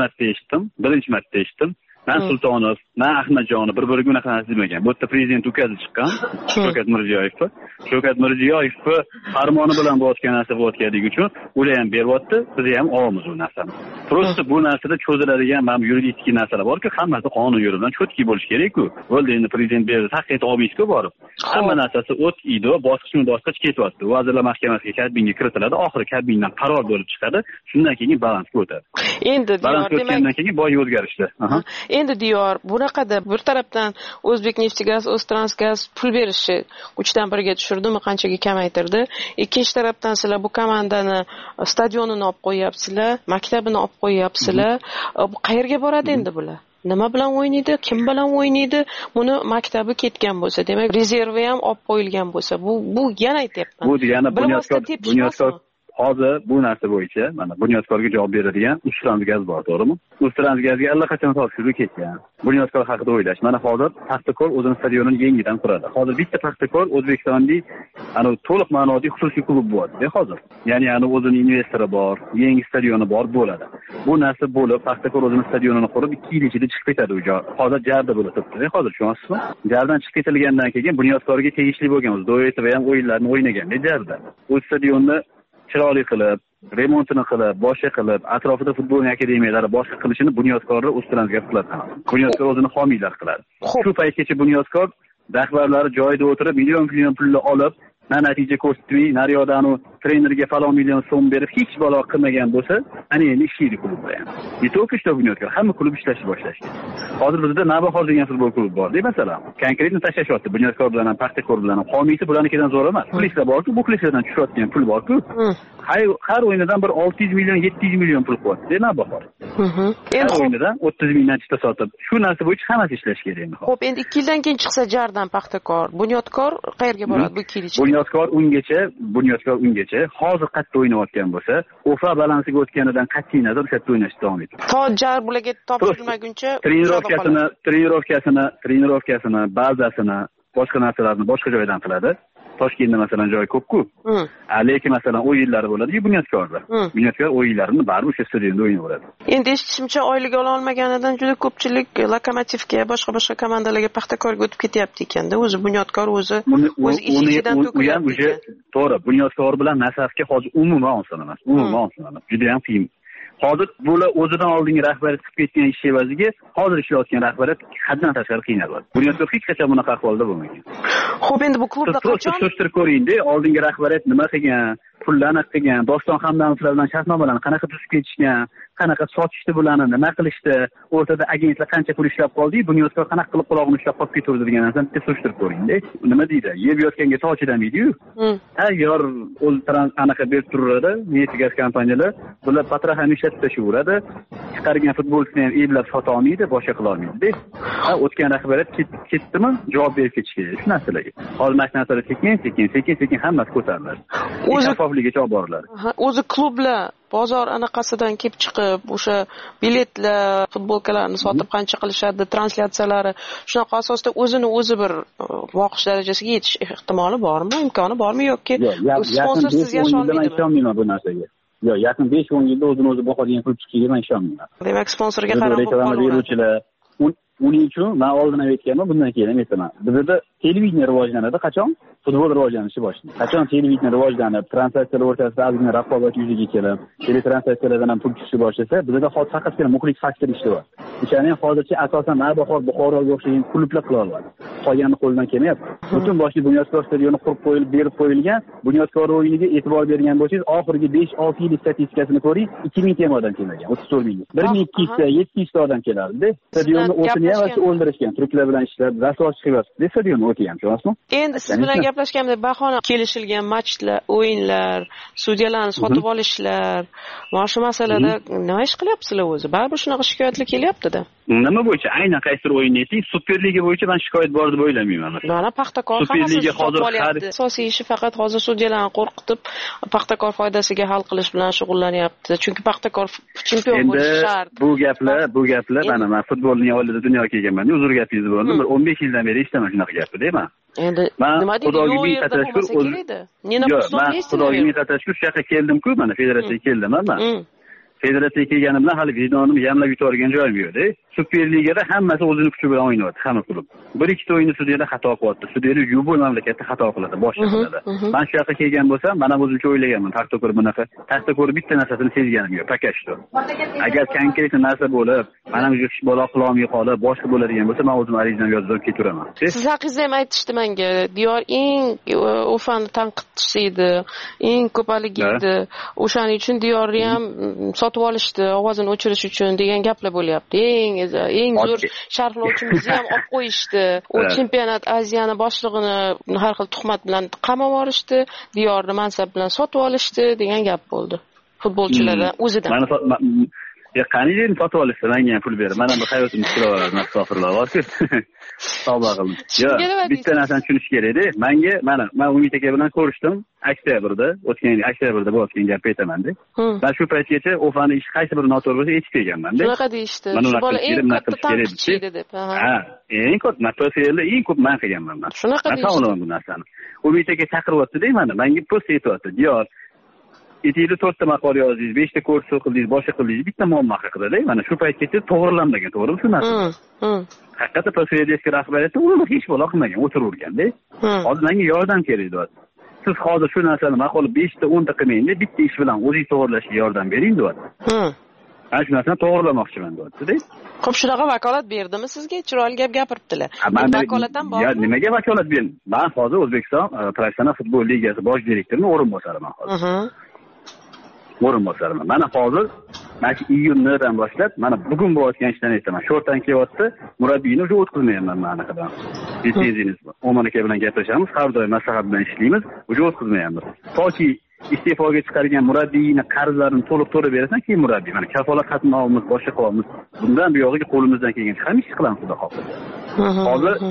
marta eshitdim. Men Sultonov, men Ahmadjonov bir-biriga unaqa narsa demagan. Bu yerda prezident ukazi chiqqan, Shavkat Mirziyoyev. Shavkat Mirziyoyev farmoni bilan bo'layotgan narsa bo'layotganligi uchun ular ham beryapti, biz ham olamiz u narsani. Prosta bu narsada cho'ziladigan mana yuridik narsalar borki, hammasi qonun yo'li bilan cho'tki bo'lish kerak-ku. Bo'ldi, endi prezident berdi, haqiqat olmaysiz-ku borib. Hamma narsasi o'tdi, bosqichma-bosqich ketyapti. Vazirlar Mahkamasiga Kabinga kiritiladi, oxiri Kabindan qaror bo'lib chiqadi, shundan keyin balansga o'tadi. Endi demak, keyin boy o'zgarishlar. Endi diyor bunaqada bir tarafdan O'zbekneftgaz, O'ztransgaz pul berishi 3dan 1ga tushirdimi, qanchaga kamaytirdi. Ikkinchi tarafdan sizlar bu komandani stadionini olib qo'yapsizlar, maktabini olib qo'yapsizlar. Bu qayerga boradi endi bular? Nima bilan o'ynaydi, kim bilan o'ynaydi? Buni maktabi ketgan bo'lsa, demak rezervi ham olib qo'yilgan bo'lsa, bu yana aytyapman. Bu degani Bunyodkor hozir bu narsa bo'yicha mana Bunyodkorga javob beradigan O'ztransgaz bor, to'g'rimi? O'ztransgazga allaqachon topshirib ketgan. Bunyodkor haqida o'ylash. Mana hozir Paxtakor o'zining stadionini yangidan quradi. Hozir bitta Paxtakor O'zbekistonning to'liq ma'noda xususiy klub bo'ladi hozir. Ya'ni o'zining investori bor, yangi stadioni bor bo'ladi. Bu narsa bo'lib, Paxtakor o'zining stadionini qurib 2 yil ichida chiqib ketadi u joy. Hozir jarda bo'lib turibdi. Hozir tushunasizmi? Jardan chiqib ketilgandan keyin Bunyodkorga tegishli bo'lgan Do'yeti va ham o'yinlarni o'ynagan jarda. O'z stadionni chiroyli qilib, remontini qilib, boshqa qilib, atrofida futbol akademiyalari boshqa qilishini Bunyodkorlar O'ztransgaz qiladi. Bunyodkor o'zini homiylar qiladi. Shu paytgacha Bunyodkor rahbarlari joyida o'tirib, million pulni olib, natija ko'rsatmay, nariyodani trenerga falon million so'm berib hech balo qilmagan bo'lsa, ana endi ishlaydi klubda ham. Yetokishda Bunyodkor hamma klub ishlashni boshlashdi. Hozir bizda Navbahor degan futbol klubi bor, deb masalan, konkretni tashlashyapti Bunyodkor bilan ham, Paxtakor bilan ham. Homiysi bularnikidan zo'r emas. Pullar bor-ku, bu pullardan tushayotgan pul bor-ku. Har o'yinidan bir 600 million, 700 million pul qo'yadi, Navbahor. Endi o'yinidan 30 mingdan chita sotib, shu narsa bo'yicha hammasi ishlash kerak endi. Xo'p, endi 2 yildan keyin chiqsa jardan Paxtakor, Bunyodkor qayerga boradi bu 2 yil ichida? Bunyodkor ungacha oxirigacha hozir qayerda o'ynayotgan bo'lsa, OFA balansiga o'tganidan qat'iy nazar o'sha yerda o'ynashda davom etadi. To jar pulaga topshirilmaguncha trenirovkasini, bazasini, boshqa narsalarni boshqa joydan qiladi. Toshkentda masalan joy ko'p-ku. Lekin masalan o'yinlari bo'ladi-ku Bunyodkorda. Bunyodkor o'yinlarini baribir o'sha stadionda o'ynaveradi. Endi eshitishimcha oylik ola olmaganidan juda ko'pchilik Lokomotivga, boshqa komandalarga, Paxtakorga o'tib ketyapti ekanda. O'zi Bunyodkor o'z ichidan to'kilyapti. To'g'ri, Bunyodkor bilan Nasafga hozir umuman oson emas. Juda ham qiyin. Hozir bular o'zidan oldingi rahbariyat qilib ketgan ish evaziga hozir ishlayotgan rahbariyat haddan tashqari qiynaladi. Bunyodkor hech qachon bunaqa ahvolda bo'lmagan. Xo'p, endi bu klubda qachon surishtirib ko'ring-da, oldingi rahbariyat nima qilgan, pullarni qilgan, Doston Hamdamovlar bilan shartnomalarni qanaqa tuzib ketishgan, qanaqa sotishdi bularni, nima qilishdi, o'rtada agentlar qancha pul ishlab qoldi, Bunyodkor qanaqa qilib qulog'ini ushlab qolib ketaverdi degan narsani bitta surishtirib ko'ring-da. Nima deydi? Yeb yotganga toch demaydi-yu. Tayyor o'z anaqa berib turadi, neft gaz kompaniyalar, bular patrahani ishlatib tashaveradi. Chiqargan futbolchini ham eblab sota olmaydi, boshqa qila olmaydi. O'tgan rahbariyat ketdimi, javob berib ketish kerak shu narsalarga. Hozir narsalar sekin hammasi ko'tariladi. O'zi faoliyaga olib boriladi. O'zi klublar bozor anaqasidan kelib chiqib, o'sha biletlar, futbolkalarni sotib qancha qilishadi, translyatsiyalari, shunaqa asosda o'zi bir voqish darajasiga yetish ehtimoli bormi, imkoni bormi yoki sponsorsiz yasha olmaydimi? Ishonmayman bu narsaga. Yo'q, yaqin 5-10 yilda o'zini boqadigan klub chiqishiga men ishonmayman. Demak, sponsorga qarab qoladi. Uning uchun men oldin aytganman, bundan keyin ham aytaman. Bizda televideniya rivojlanadi, qachon futbol rivojlanishi boshlanadi. Qachon televideniya rivojlanib, translyatsiyalar o'rtasida ozgina raqobat yuzaga kelib, teletranslyatsiyalardan ham pul chiqishni boshlasa, bizda hozir faqatgina muxlis faktori ishlayapti. O'shani ham hozircha asosan Navbahor, Buxoroga o'xshagan klublar qila oladi. Qolgani qo'ldan kelmayapti. Butun boshli Bunyodkor stadioni qurib qo'yilib, berib qo'yilgan, Bunyodkor o'yiniga e'tibor bergan bo'lsangiz, oxirgi 5-6 yil statistikasini ko'ring, 2000 ta odam kelmagan, 34 ming. 1200 ta, 700 ta odam keladi. Stadionni o'tini ham o'ldirishgan, turklar bilan ishlab, rasos chiqyapti. Stadion o'tyapti, emasmi? Endi siz bilan gaplashganda bahona kelishilgan matchlar, o'yinlar, sudyalarni sotib olishlar, mana shu masalada nima ish qilyapsizlar o'zi? Baribir shunaqa shikoyatlar kelyapti-da. Nima bo'yicha? Aynan qaysi o'yinni ayting, Superliga bo'yicha men shikoyat bor deb o'ylamayman. Mana Paxtakor Superliga hozir asosiy ishi faqat hozir sudyalarni qo'rqitib, Paxtakor foydasiga hal qilish bilan shug'ullanyapti. Chunki Paxtakor chempion bo'lishi shart. Bu gaplar mana men futbolning oldida dunyoga kelganman. Uzr gapingiz bo'ldi. Bir 15 yildan beri eshitaman shunaqa gapni, deyman. Endi nima deydi? Xudoga ming tashakkur. Xudoga ming tashakkur, shu yoqqa keldim-ku, mana federatsiyaga keldim men. Federatsiyaga kelganim bilan hali vijdonimni yamlab yuborgan joyim yo'q-da. Superligada hammasi o'zini kuchi bilan o'ynayapti, hamma klub. Bir-ikkita o'yinda sudyalar xato qilyapti. Sudyalar yubul mamlakatda xato qiladi, boshqa qiladi. Men shu yoqqa kelgan bo'lsam, mana o'zimcha o'ylaganman, Paxtakor bunaqa. Paxtakor bitta narsasini sezganim yo'q, pakashto. Agar konkret narsa bo'lib, mana bu kishi bola qila olmay qolib, boshqa bo'ladigan bo'lsa, men o'zim arizamni yozib ketiraman. Siz haqingizda ham aytishdi menga, Diyor eng Ufani tanqidchisi edi, eng ko'paligi edi. O'shaning uchun Diyorni ham sotib olishdi, ovozini o'chirish uchun degan gaplar bo'lyapti. Eng zo'r sharhlovchimizni ham olib qo'yishdi. U chempionat Aziyani boshlig'ini har xil tuhmat bilan qamab olishdi, Diyorni mansab bilan sotib olishdi degan gap bo'ldi. Futbolchilardan o'zidan. Qaniydi sotib olishdi, menga ham pul berib. Mana bu hayotimni qilaveradi, astag'firullah. Tavba qildim. Bitta narsani tushunish kerak-da. Men Umid aka bilan ko'rishdim. O'tgan oktyabrda bo'layotgan gapni aytaman-da. Men shu paytgacha o'fani ish qaysi bir noto'g'ri bo'lsa aytib kelganman-da. Shunaqa deyishdi. Shu bola eng katta tanqidchi edi deb. Eng katta materialni eng ko'p men qilganman. Shunaqa deyishdi. Men ta'minlaman bu narsani. Umid aka chaqiryapti-da, menga post aytyapti. Diyor, Etikda 4 ta maqola yozdingiz, 5 ta kurs o'qildingiz, boshqa qildingiz, bitta muammo haqida-da. Mana shu paytgacha to'g'rilanmagan, to'g'rimi shu narsa? Haqiqatda professor rahbariyati uni hech bo'la qilmagan, o'tiravergan-da. Hozir menga yordam kerak deyapti. Siz hozir shu narsani maqola 5 ta 10 ta qilmaydi, bitta ish bilan o'zingiz to'g'rilashga yordam bering deyapti. Ana shu narsani to'g'rilamoqchiman deyapti-da. Xo'p, shunaqa vakolat berdimi sizga? Chiroyli gap gapiribdilar. Vakolat ham bormi? Nimaga vakolat berdim? Men hozir O'zbekiston Professional futbol ligasi bosh direktorining o'rinbosariman hozir. O'rinbosariman. Mana hozir iyundan boshlab, mana bugun bo'layotgan ishdan aytaman. Sho'rtan kelyapti, murabbiyni уже o'tkazmayman men aniqadan. Lisenziyangiz bor. Omon aka bilan gaplashamiz, har doim maslahat bilan ishlaymiz, уже o'tkazmayapmiz. Toki iste'foga chiqargan murabbiyning qarzlarini to'liq to'lab berasan, keyin murabbiy. Mana kafolat qatnovimiz, boshqa qilamiz. Bundan buyog'iga qo'limizdan kelgan hamma ish qilamiz xudo xohlasa.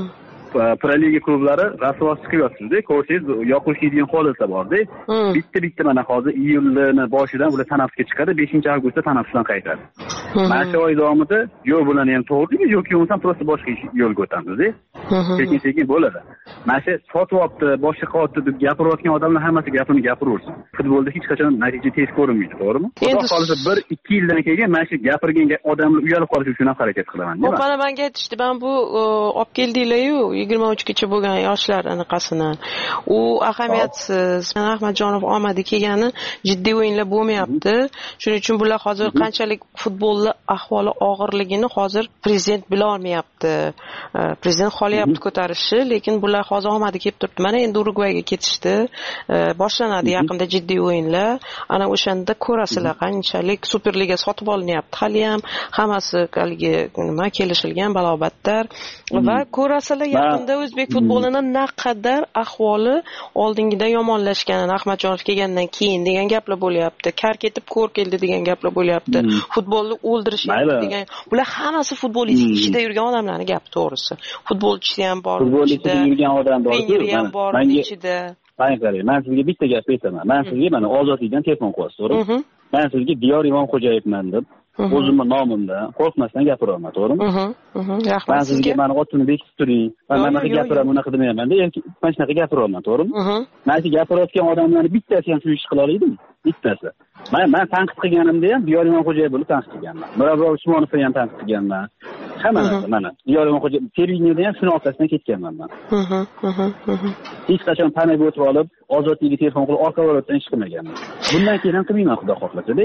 Proliga klublari rasvos chiqib yotibdi. Ko'rsangiz yoqilishadigan holatlar borda. Bitta mana hozir iyulning boshidan ular tanaffusga chiqadi, 5-avgustda tanaffusdan qaytadi. Mana shu oy davomida yo'q bularni ham to'g'rimi yoki bo'lmasa prosta boshqa yo'lga o'tamiz. Sekin bo'ladi. Mana shu sotib olibdi, boshqa qilyapti deb gapirayotgan odamlar hammasi gapini gapiraversin. Futbolda hech qachon natija tez ko'rinmaydi, to'g'rimi? Xudo xolisa 1-2 yildan keyin mana shu gapirgan odamlar uyalib qolish uchun ham harakat qilaman. Mana menga aytishdi, men bu olib keldinglar-yu 23 gacha bo'lgan yoshlar anaqasini. U ahamiyatsiz. Ahmadjonov omadi kelgani jiddiy o'yinlar bo'lmayapti. Shuning uchun bular hozir qanchalik futbolni ahvoli og'irligini hozir prezident bilolmayapti. Prezident xohlayapti ko'tarishni, lekin bular hozir omadi kelib turibdi. Mana endi Urugvayga ketishdi. Boshlanadi yaqinda jiddiy o'yinlar. Ana o'shanda ko'rasizlar qanchalik Superliga sotib olinyapti. Hali ham hammasi haligi nima kelishilgan balobatlar va ko'rasizlar yaqinda o'zbek futbolining naqadar ahvoli oldingidan yomonlashganini Ahmadjonov kelgandan keyin degan gaplar bo'lyapti. Kar ketib ko'r keldi degan gaplar bo'lyapti. Futbolni o'ldirishyapti degan. Bular hammasi futbol ichida yurgan odamlarning gapi to'g'risi. Futbolchisi ham bor, futbol ichida yurgan odam bor, ham bor ichida. Men sizga bitta gap aytaman. Men sizga mana Ozodlikdan telefon qilyapsiz, to'g'rimi? Men sizga Diyor Imomxo'jayevman deb o'zimni nomimda qo'rqmasdan gapiraman, to'g'rimi? Men sizga mani otimni bekitib turing. Men bunaqa gapiraman, unaqa demayman-da, yoki men shunaqa gapiraman, to'g'rimi? Men shu gapirayotgan odamlarni bittasi ham shu ish qila oladimi? Bittasi. Men tanqid qilganimda ham Diyor Imomxo'jayev bo'lib tanqid qilganman. Mirabror Usmonovni ham tanqid qilganman. Hammasi mana Diyor Imomxo'jayev televideniyada ham shuni orqasidan ketganman men. Hech qachon panaga o'tib olib, Ozodlikka telefon qilib orqa varoqdan ish qilmaganman. Bundan keyin ham qilmayman, xudo xohlasa-da.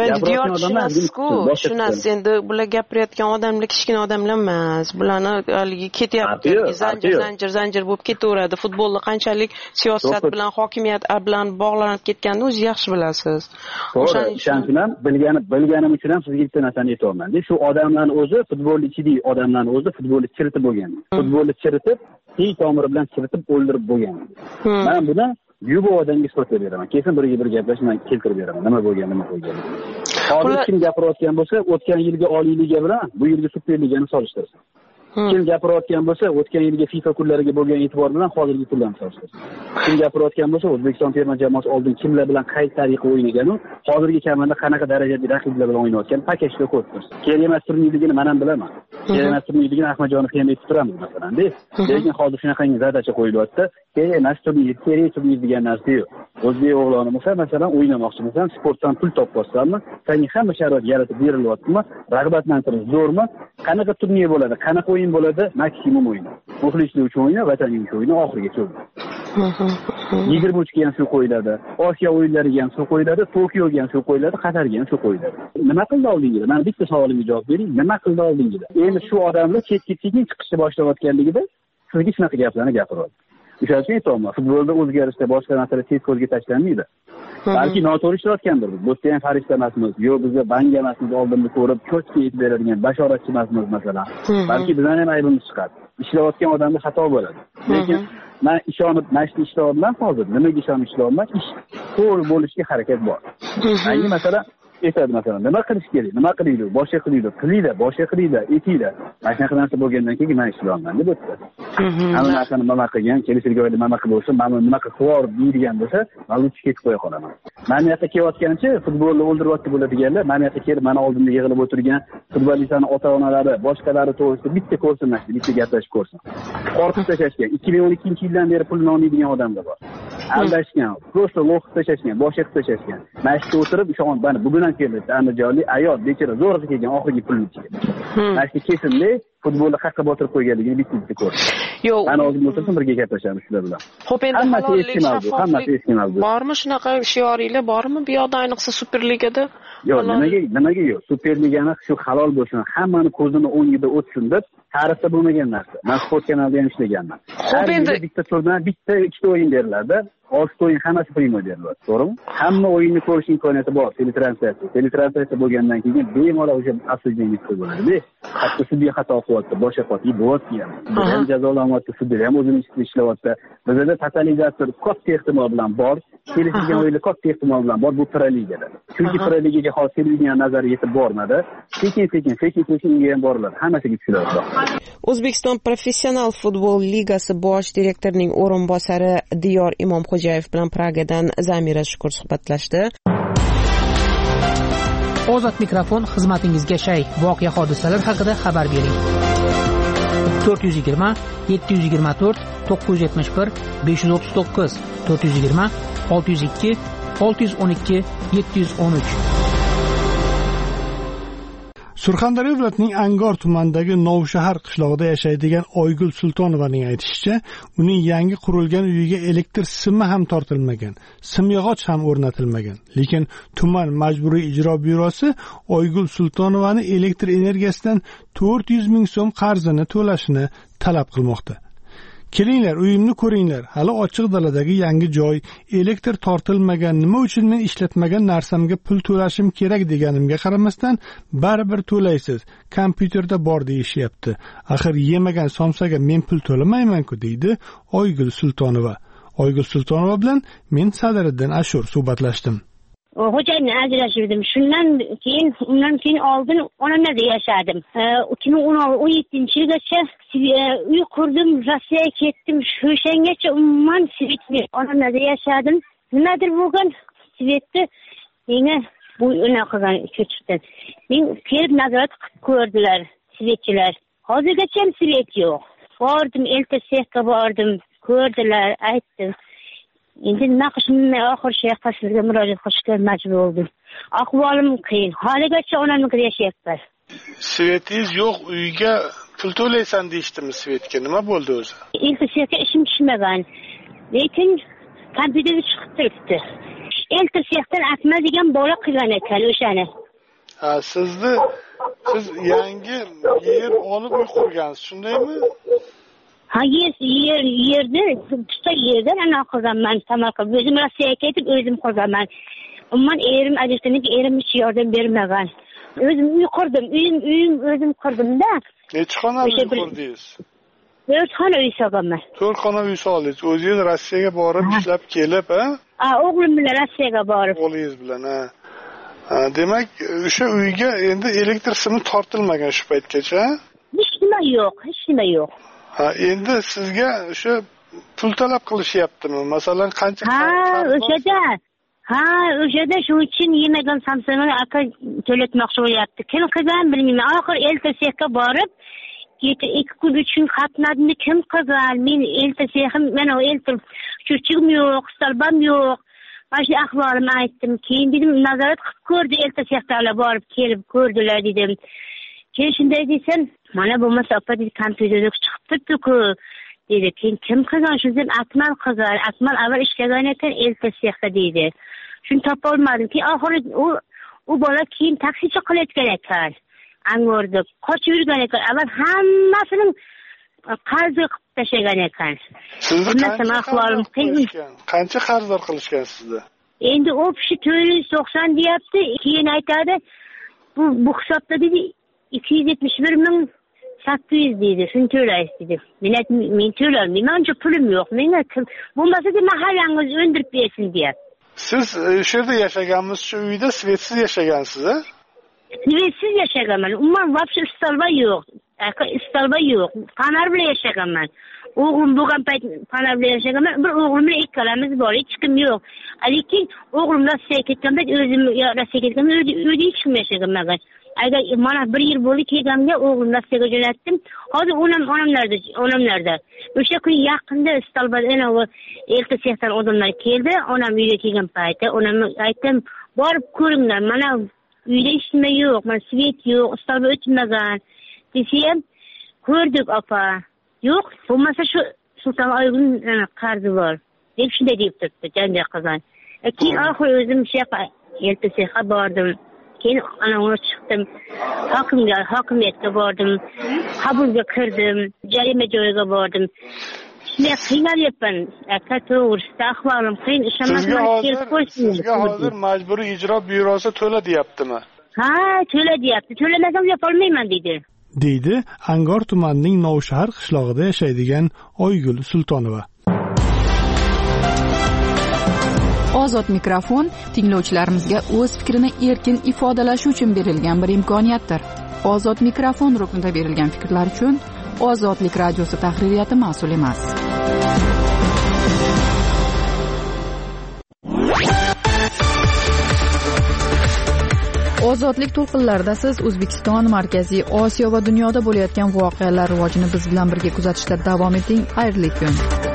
Shunasi endi bular gapirayotgan odamlar kichkina odamlar emas. Bularni haligi ketyapti, zanjir bo'lib ketaveradi. Futbolda qanchalik siyosat bilan, hokimiyat bilan bog'lanib ketganini o'zingiz yaxshi bilasiz. O'shaning uchun ham bilganim uchun ham sizga bitta narsani aytaman. Shu odamlarni o'zi futbolni ichidagi odamlarni o'zi futbolni chiritib bo'lgan. Futbolni chiritib, tey tomiri bilan chiritib o'ldirib bo'lgan. Men buni yubo odamga isbotlab beraman. Keyin bir gaplashib men keltirib beraman. Nima bo'lgan. Hozir kim gapirayotgan bo'lsa, o'tgan yilgi Oliy Liga bilan bu yilgi Superligani solishtirsin. Kim gapirayotgan bo'lsa, o'tgan yilgi FIFA kunlariga bo'lgan e'tibor bilan hozirgi kunlarni solishtirsin. Kim gapirayotgan bo'lsa, O'zbekiston terma jamoasi oldin kimlar bilan qay tariqa o'ynagan u, hozirgi kamanda qanaqa darajadagi raqiblar bilan o'ynayotgan paketga ko'rsin. Kerak emas turnirligini men ham bilaman. Kerak emas turnirligini Ahmadjonov ham aytib turamiz masalan, lekin hozir shunaqangi zadacha qo'yilyapti. Kerak emas turnir degan narsa yo'q. O'zbek o'g'loni bo'lsa, masalan, o'ynamoqchimisan, sportdan pul topmoqsanmi, senga hamma sharoit yaratib berilyaptimi, rag'batlantirish zo'rmi? Qanaqa turnir bo'ladi, qanaqa o'yin bo'ladi, maksimum o'yin. Muxlislik uchun o'yna, vataning uchun o'yna, oxirigacha o'yna. 23 ga ham shu qo'yiladi. Osiyo o'yinlariga ham shu qo'yiladi, Tokioga ham shu qo'yiladi, Qatarga ham shu qo'yiladi. Nima qildi oldingida? Mana bitta savolimga javob bering. Nima qildi oldingida? Endi shu odamlar chetga chiqishni boshlayotganligida sizga shunaqa gaplarni gapiryapti. O'sha uchun aytaman, futbolda o'zgarishda boshqa narsalar tez ko'zga tashlanmaydi. Balki noto'g'ri ishlayotgandir. Bu ham farishta emasmiz, yo'q bizga banga emasmiz, oldinni ko'rib cho'chqa aytib beradigan bashoratchi emasmiz masalan. Balki bizdan ham aybimiz chiqadi. Ishlayotgan odamda xato bo'ladi. Lekin men ishonib mashq ishlayapman hozir. Nimaga ishonib ishlayapman? Ish to'g'ri bo'lishiga harakat bor. Ayni masalan aytadi masalan, nima qilish kerak? Nima qilaylik? Boshqa qilaylik, boshqa qilaylik, aytinglar. Mana shunaqa narsa bo'lgandan keyin men ishlayapman deb o'tdi. Hamma narsani nima qilgan, kelishilgan o'yinda nima qilib bo'lsa, men nima qilib qo'yib deydigan bo'lsa, men uch ketib qo'ya qolaman. Men bu yerga kelayotgancha futbolni o'ldiryapti bo'ladiganlar, men bu yerga kelib mana oldimda yig'ilib o'tirgan futbolchilarning ota-onalari, boshqalari to'g'risida bitta ko'rsinlar, bitta gaplashib ko'rsin. Qo'rqib tashashgan, 2012-yildan beri pulni olmaydigan odamlar bor. Aldashgan, просто lo'qib tashashgan, boshqa qilib tashashgan. Mashqqa o'tirib, ishon bani bugun ham keldi. Andijonlik ayol bechora zo'rg'a kelgan oxirgi pulni ichiga. Mashqqa kesinli futbolni haqqa botirib qo'yganligini bitta ko'rdi. Yo'q. Ana hozir o'tirsin birga gaplashamiz shular bilan. Xo'p, endi hammasi eski mavzu. Bormi shunaqa shioriylar bormi bu yoqda ayniqsa Superligada? Yo'q, nimaga yo'q. Superligani shu halol bo'lsin, hammani ko'zini o'ngida o'tsin deb tarixda bo'lmagan narsa. Men sport kanalida ham ishlaganman. Xo'p, endi bitta turdan bitta ikkita o'yin beriladi. 6 o'yin hammasi primo beriladi, to'g'rimi? Hamma o'yinni ko'rish imkoniyati bor, teletransляtsiya bo'lgandan keyin bemalol o'sha asosiy bo'ladi. Hatto sudya xato qilyapti, boshqa qotib bo'lyapti ham. Ham jazolanyapti, sudya ham o'zini ishlayapti. Bizda totalizator katta ehtimol bilan bor, kelishilgan o'yinlar katta ehtimol bilan bor bu Proligaga. Chunki Proligaga hozir kelgan nazar yetib bormadi. Sekin unga ham boriladi. Hammasiga tushiradi. O'zbekiston professional futbol ligasi bosh direktorining o'rinbosari Diyor Imomxo'jayev bilan Pragadan Zamira Shukur suhbatlashdi. Ozod mikrofon xizmatingizga shay. Voqea hodisalar haqida xabar bering. 420 724 971 539 420 602 612 713. Surxondaryo viloyatining Angor tumanidagi Novshahar qishlog'ida yashaydigan Oygul Sultonovaning aytishicha, uning yangi qurilgan uyiga elektr simi ham tortilmagan, simyog'och ham o'rnatilmagan. Lekin tuman majburiy ijro byurosi Oygul Sultonovani elektr energiyasidan 400 ming so'm qarzini to'lashini talab qilmoqda. Kelinglar, uyimni ko'ringlar. Hali ochiq daladagi yangi joy, elektr tortilmagan, nima uchun men ishlatmagan narsamga pul to'lashim kerak deganimga qaramasdan, baribir to'laysiz. Kompyuterda bor deyishyapti. Axir yemagan somsaga men pul to'lamayman-ku, deydi Oygul Sultonova. Oygul Sultonova bilan men Sadiriddin Ashur suhbatlashdim. Xo'jayinni ajrashirdim. Undan keyin oldin onamlarda yashadim. 2017-yilgacha uy qurdim, Rossiyaga ketdim. O'shangacha umuman svetni onamlarda yashadim. Nimadir bo'lgan svetni menga bu unaqagan ko'chirdi. Men kelib nazorat qilib ko'rdilar svetchilar. Hozirgacha ham svet yo'q. Bordim, eltasiga bordim, ko'rdilar, aytdim. Endi nima qilishimni oxir shayxasiga murojaat qilishga majbur bo'ldim. Ahvolim qiyin. Haligacha onamnikida yashayapman. Svetingiz yo'q, uyga pul to'laysan deyishdimi svetga? Nima bo'ldi o'zi? Eltasiga ishim tushmagan. Lekin kompyuterga chiqib turibdi. Eltasiyadan Akmal degan bola qilgan ekan o'shani. Ha, siz yangi yer olib uy qurgansiz, shundaymi? Ha, yerdan ana qilganman, tamal qilib. O'zim Rossiyaga ketib, o'zim qurganman. Umuman erim ajrashganiki, erim hech yordam bermagan. O'zim uy qurdim, uyim o'zim qurdim-da. Necha xonali uy qurdingiz? 4 xona uy solganman. 4 xona uy soldingiz. O'zingiz Rossiyaga borib ishlab kelib, ha? Ha, o'g'lim bilan Rossiyaga borib. O'g'lingiz bilan, ha. Demak, o'sha uyga endi elektr simi tortilmagan shu paytgacha, ha? Hech nima yo'q. Ha, endi sizga o'sha pul talab qilishyaptimi? Masalan, qancha? O'shada shu uchun yemagan samsani aka to'latmoqchi bo'lyapti. Kim qilgan bilmayman. Oxir eltasiga borib, 2 kun 3 kun qatnadim. Kim qilgan? Men eltasiga, mana eltim chuchugim yo'q, stolbam yo'q. Mana ahvolimni aytdim. Keyin dedim, nazorat qilib ko'rdi, eltasiga borib kelib ko'rdilar dedim. Keyin shunday desam, mana bo'lmasa opa dedi, kompyuterda chiqib turibdi-ku dedi. Keyin kim qilgan? Shu deb Akmal qilgan. Akmal avval ishlagan ekan eltasiga deydi. Shuni topa olmadim. Keyin oxiri u bola keyin taksichi qilayotgan ekan. Angorda qochib yurgan ekan. Avval hammasining qarzi qilib tashlagan ekan. Qancha qarzdor qilishgan sizni? Endi u kishi 490 deyapti. Keyin aytadi, bu hisobda dedi 271.800 deydi. Shuni to'laysiz dedi. Men to'layolmayman, uncha pulim yo'q. Menga bo'lmasa de mahallangiz o'ndirib bersin deyapti. Siz o'sha yerda yashaganmisiz, shu uyda svetsiz yashagansiz, a? Svetsiz yashaganman. Umuman вообще istolba yo'q. Istolba yo'q. Fanar bilan yashaganman. O'g'lim bo'lgan payt fanar bilan yashaganman. Bir o'g'lim bilan ikkalamiz bor, hech kim yo'q. Lekin o'g'lim Rossiyaga ketganda o'zim Rossiyaga ketganda uyda hech kim yashaganman. Agar mana 1 yil bo'ldi kelganimda o'g'lim Rossiyaga jo'natdim. Hozir onamlarda. O'sha kun yaqinda istolbada eltasiyadan odamlar keldi. Onam uyga kelgan paytda onamga aytdim, borib ko'ringlar. Mana uyda hech nima yo'q, mana svet yo'q, istolba o'tmagan. Desam, ko'rdik opa. Yo'q, bo'lmasa shu Sulton Oygul qarzi bor. Deb shunday deb turibdi, janjal qilgan. Keyin oxir o'zim eltasiga bordim. Keyin ana chiqdim. Hokimiyatga bordim. Qabulga kirdim. Jarima joyiga bordim. Shunday qiynalyapman. To'g'risida ahvolim qiyin, ishonmasam kelib qo'ysin. Sizga hozir majburiy ijro byurosi to'la deyaptimi? Ha, to'la deyapti. To'lamasam yapolmayman deydi Angor tumanining Novshahar qishlog'ida yashaydigan Oygul Sultonova. Ozod mikrofon tinglovchilarimizga o'z fikrini erkin ifodalashi uchun berilgan bir imkoniyatdir. Ozod mikrofon ruknida berilgan fikrlar uchun Ozodlik radiosi tahririyati mas'ul emas. Ozodlik to'lqinlarida siz O'zbekiston, Markaziy Osiyo va dunyoda bo'layotgan voqealar rivojini biz bilan birga kuzatishda davom eting. Xayrli kun.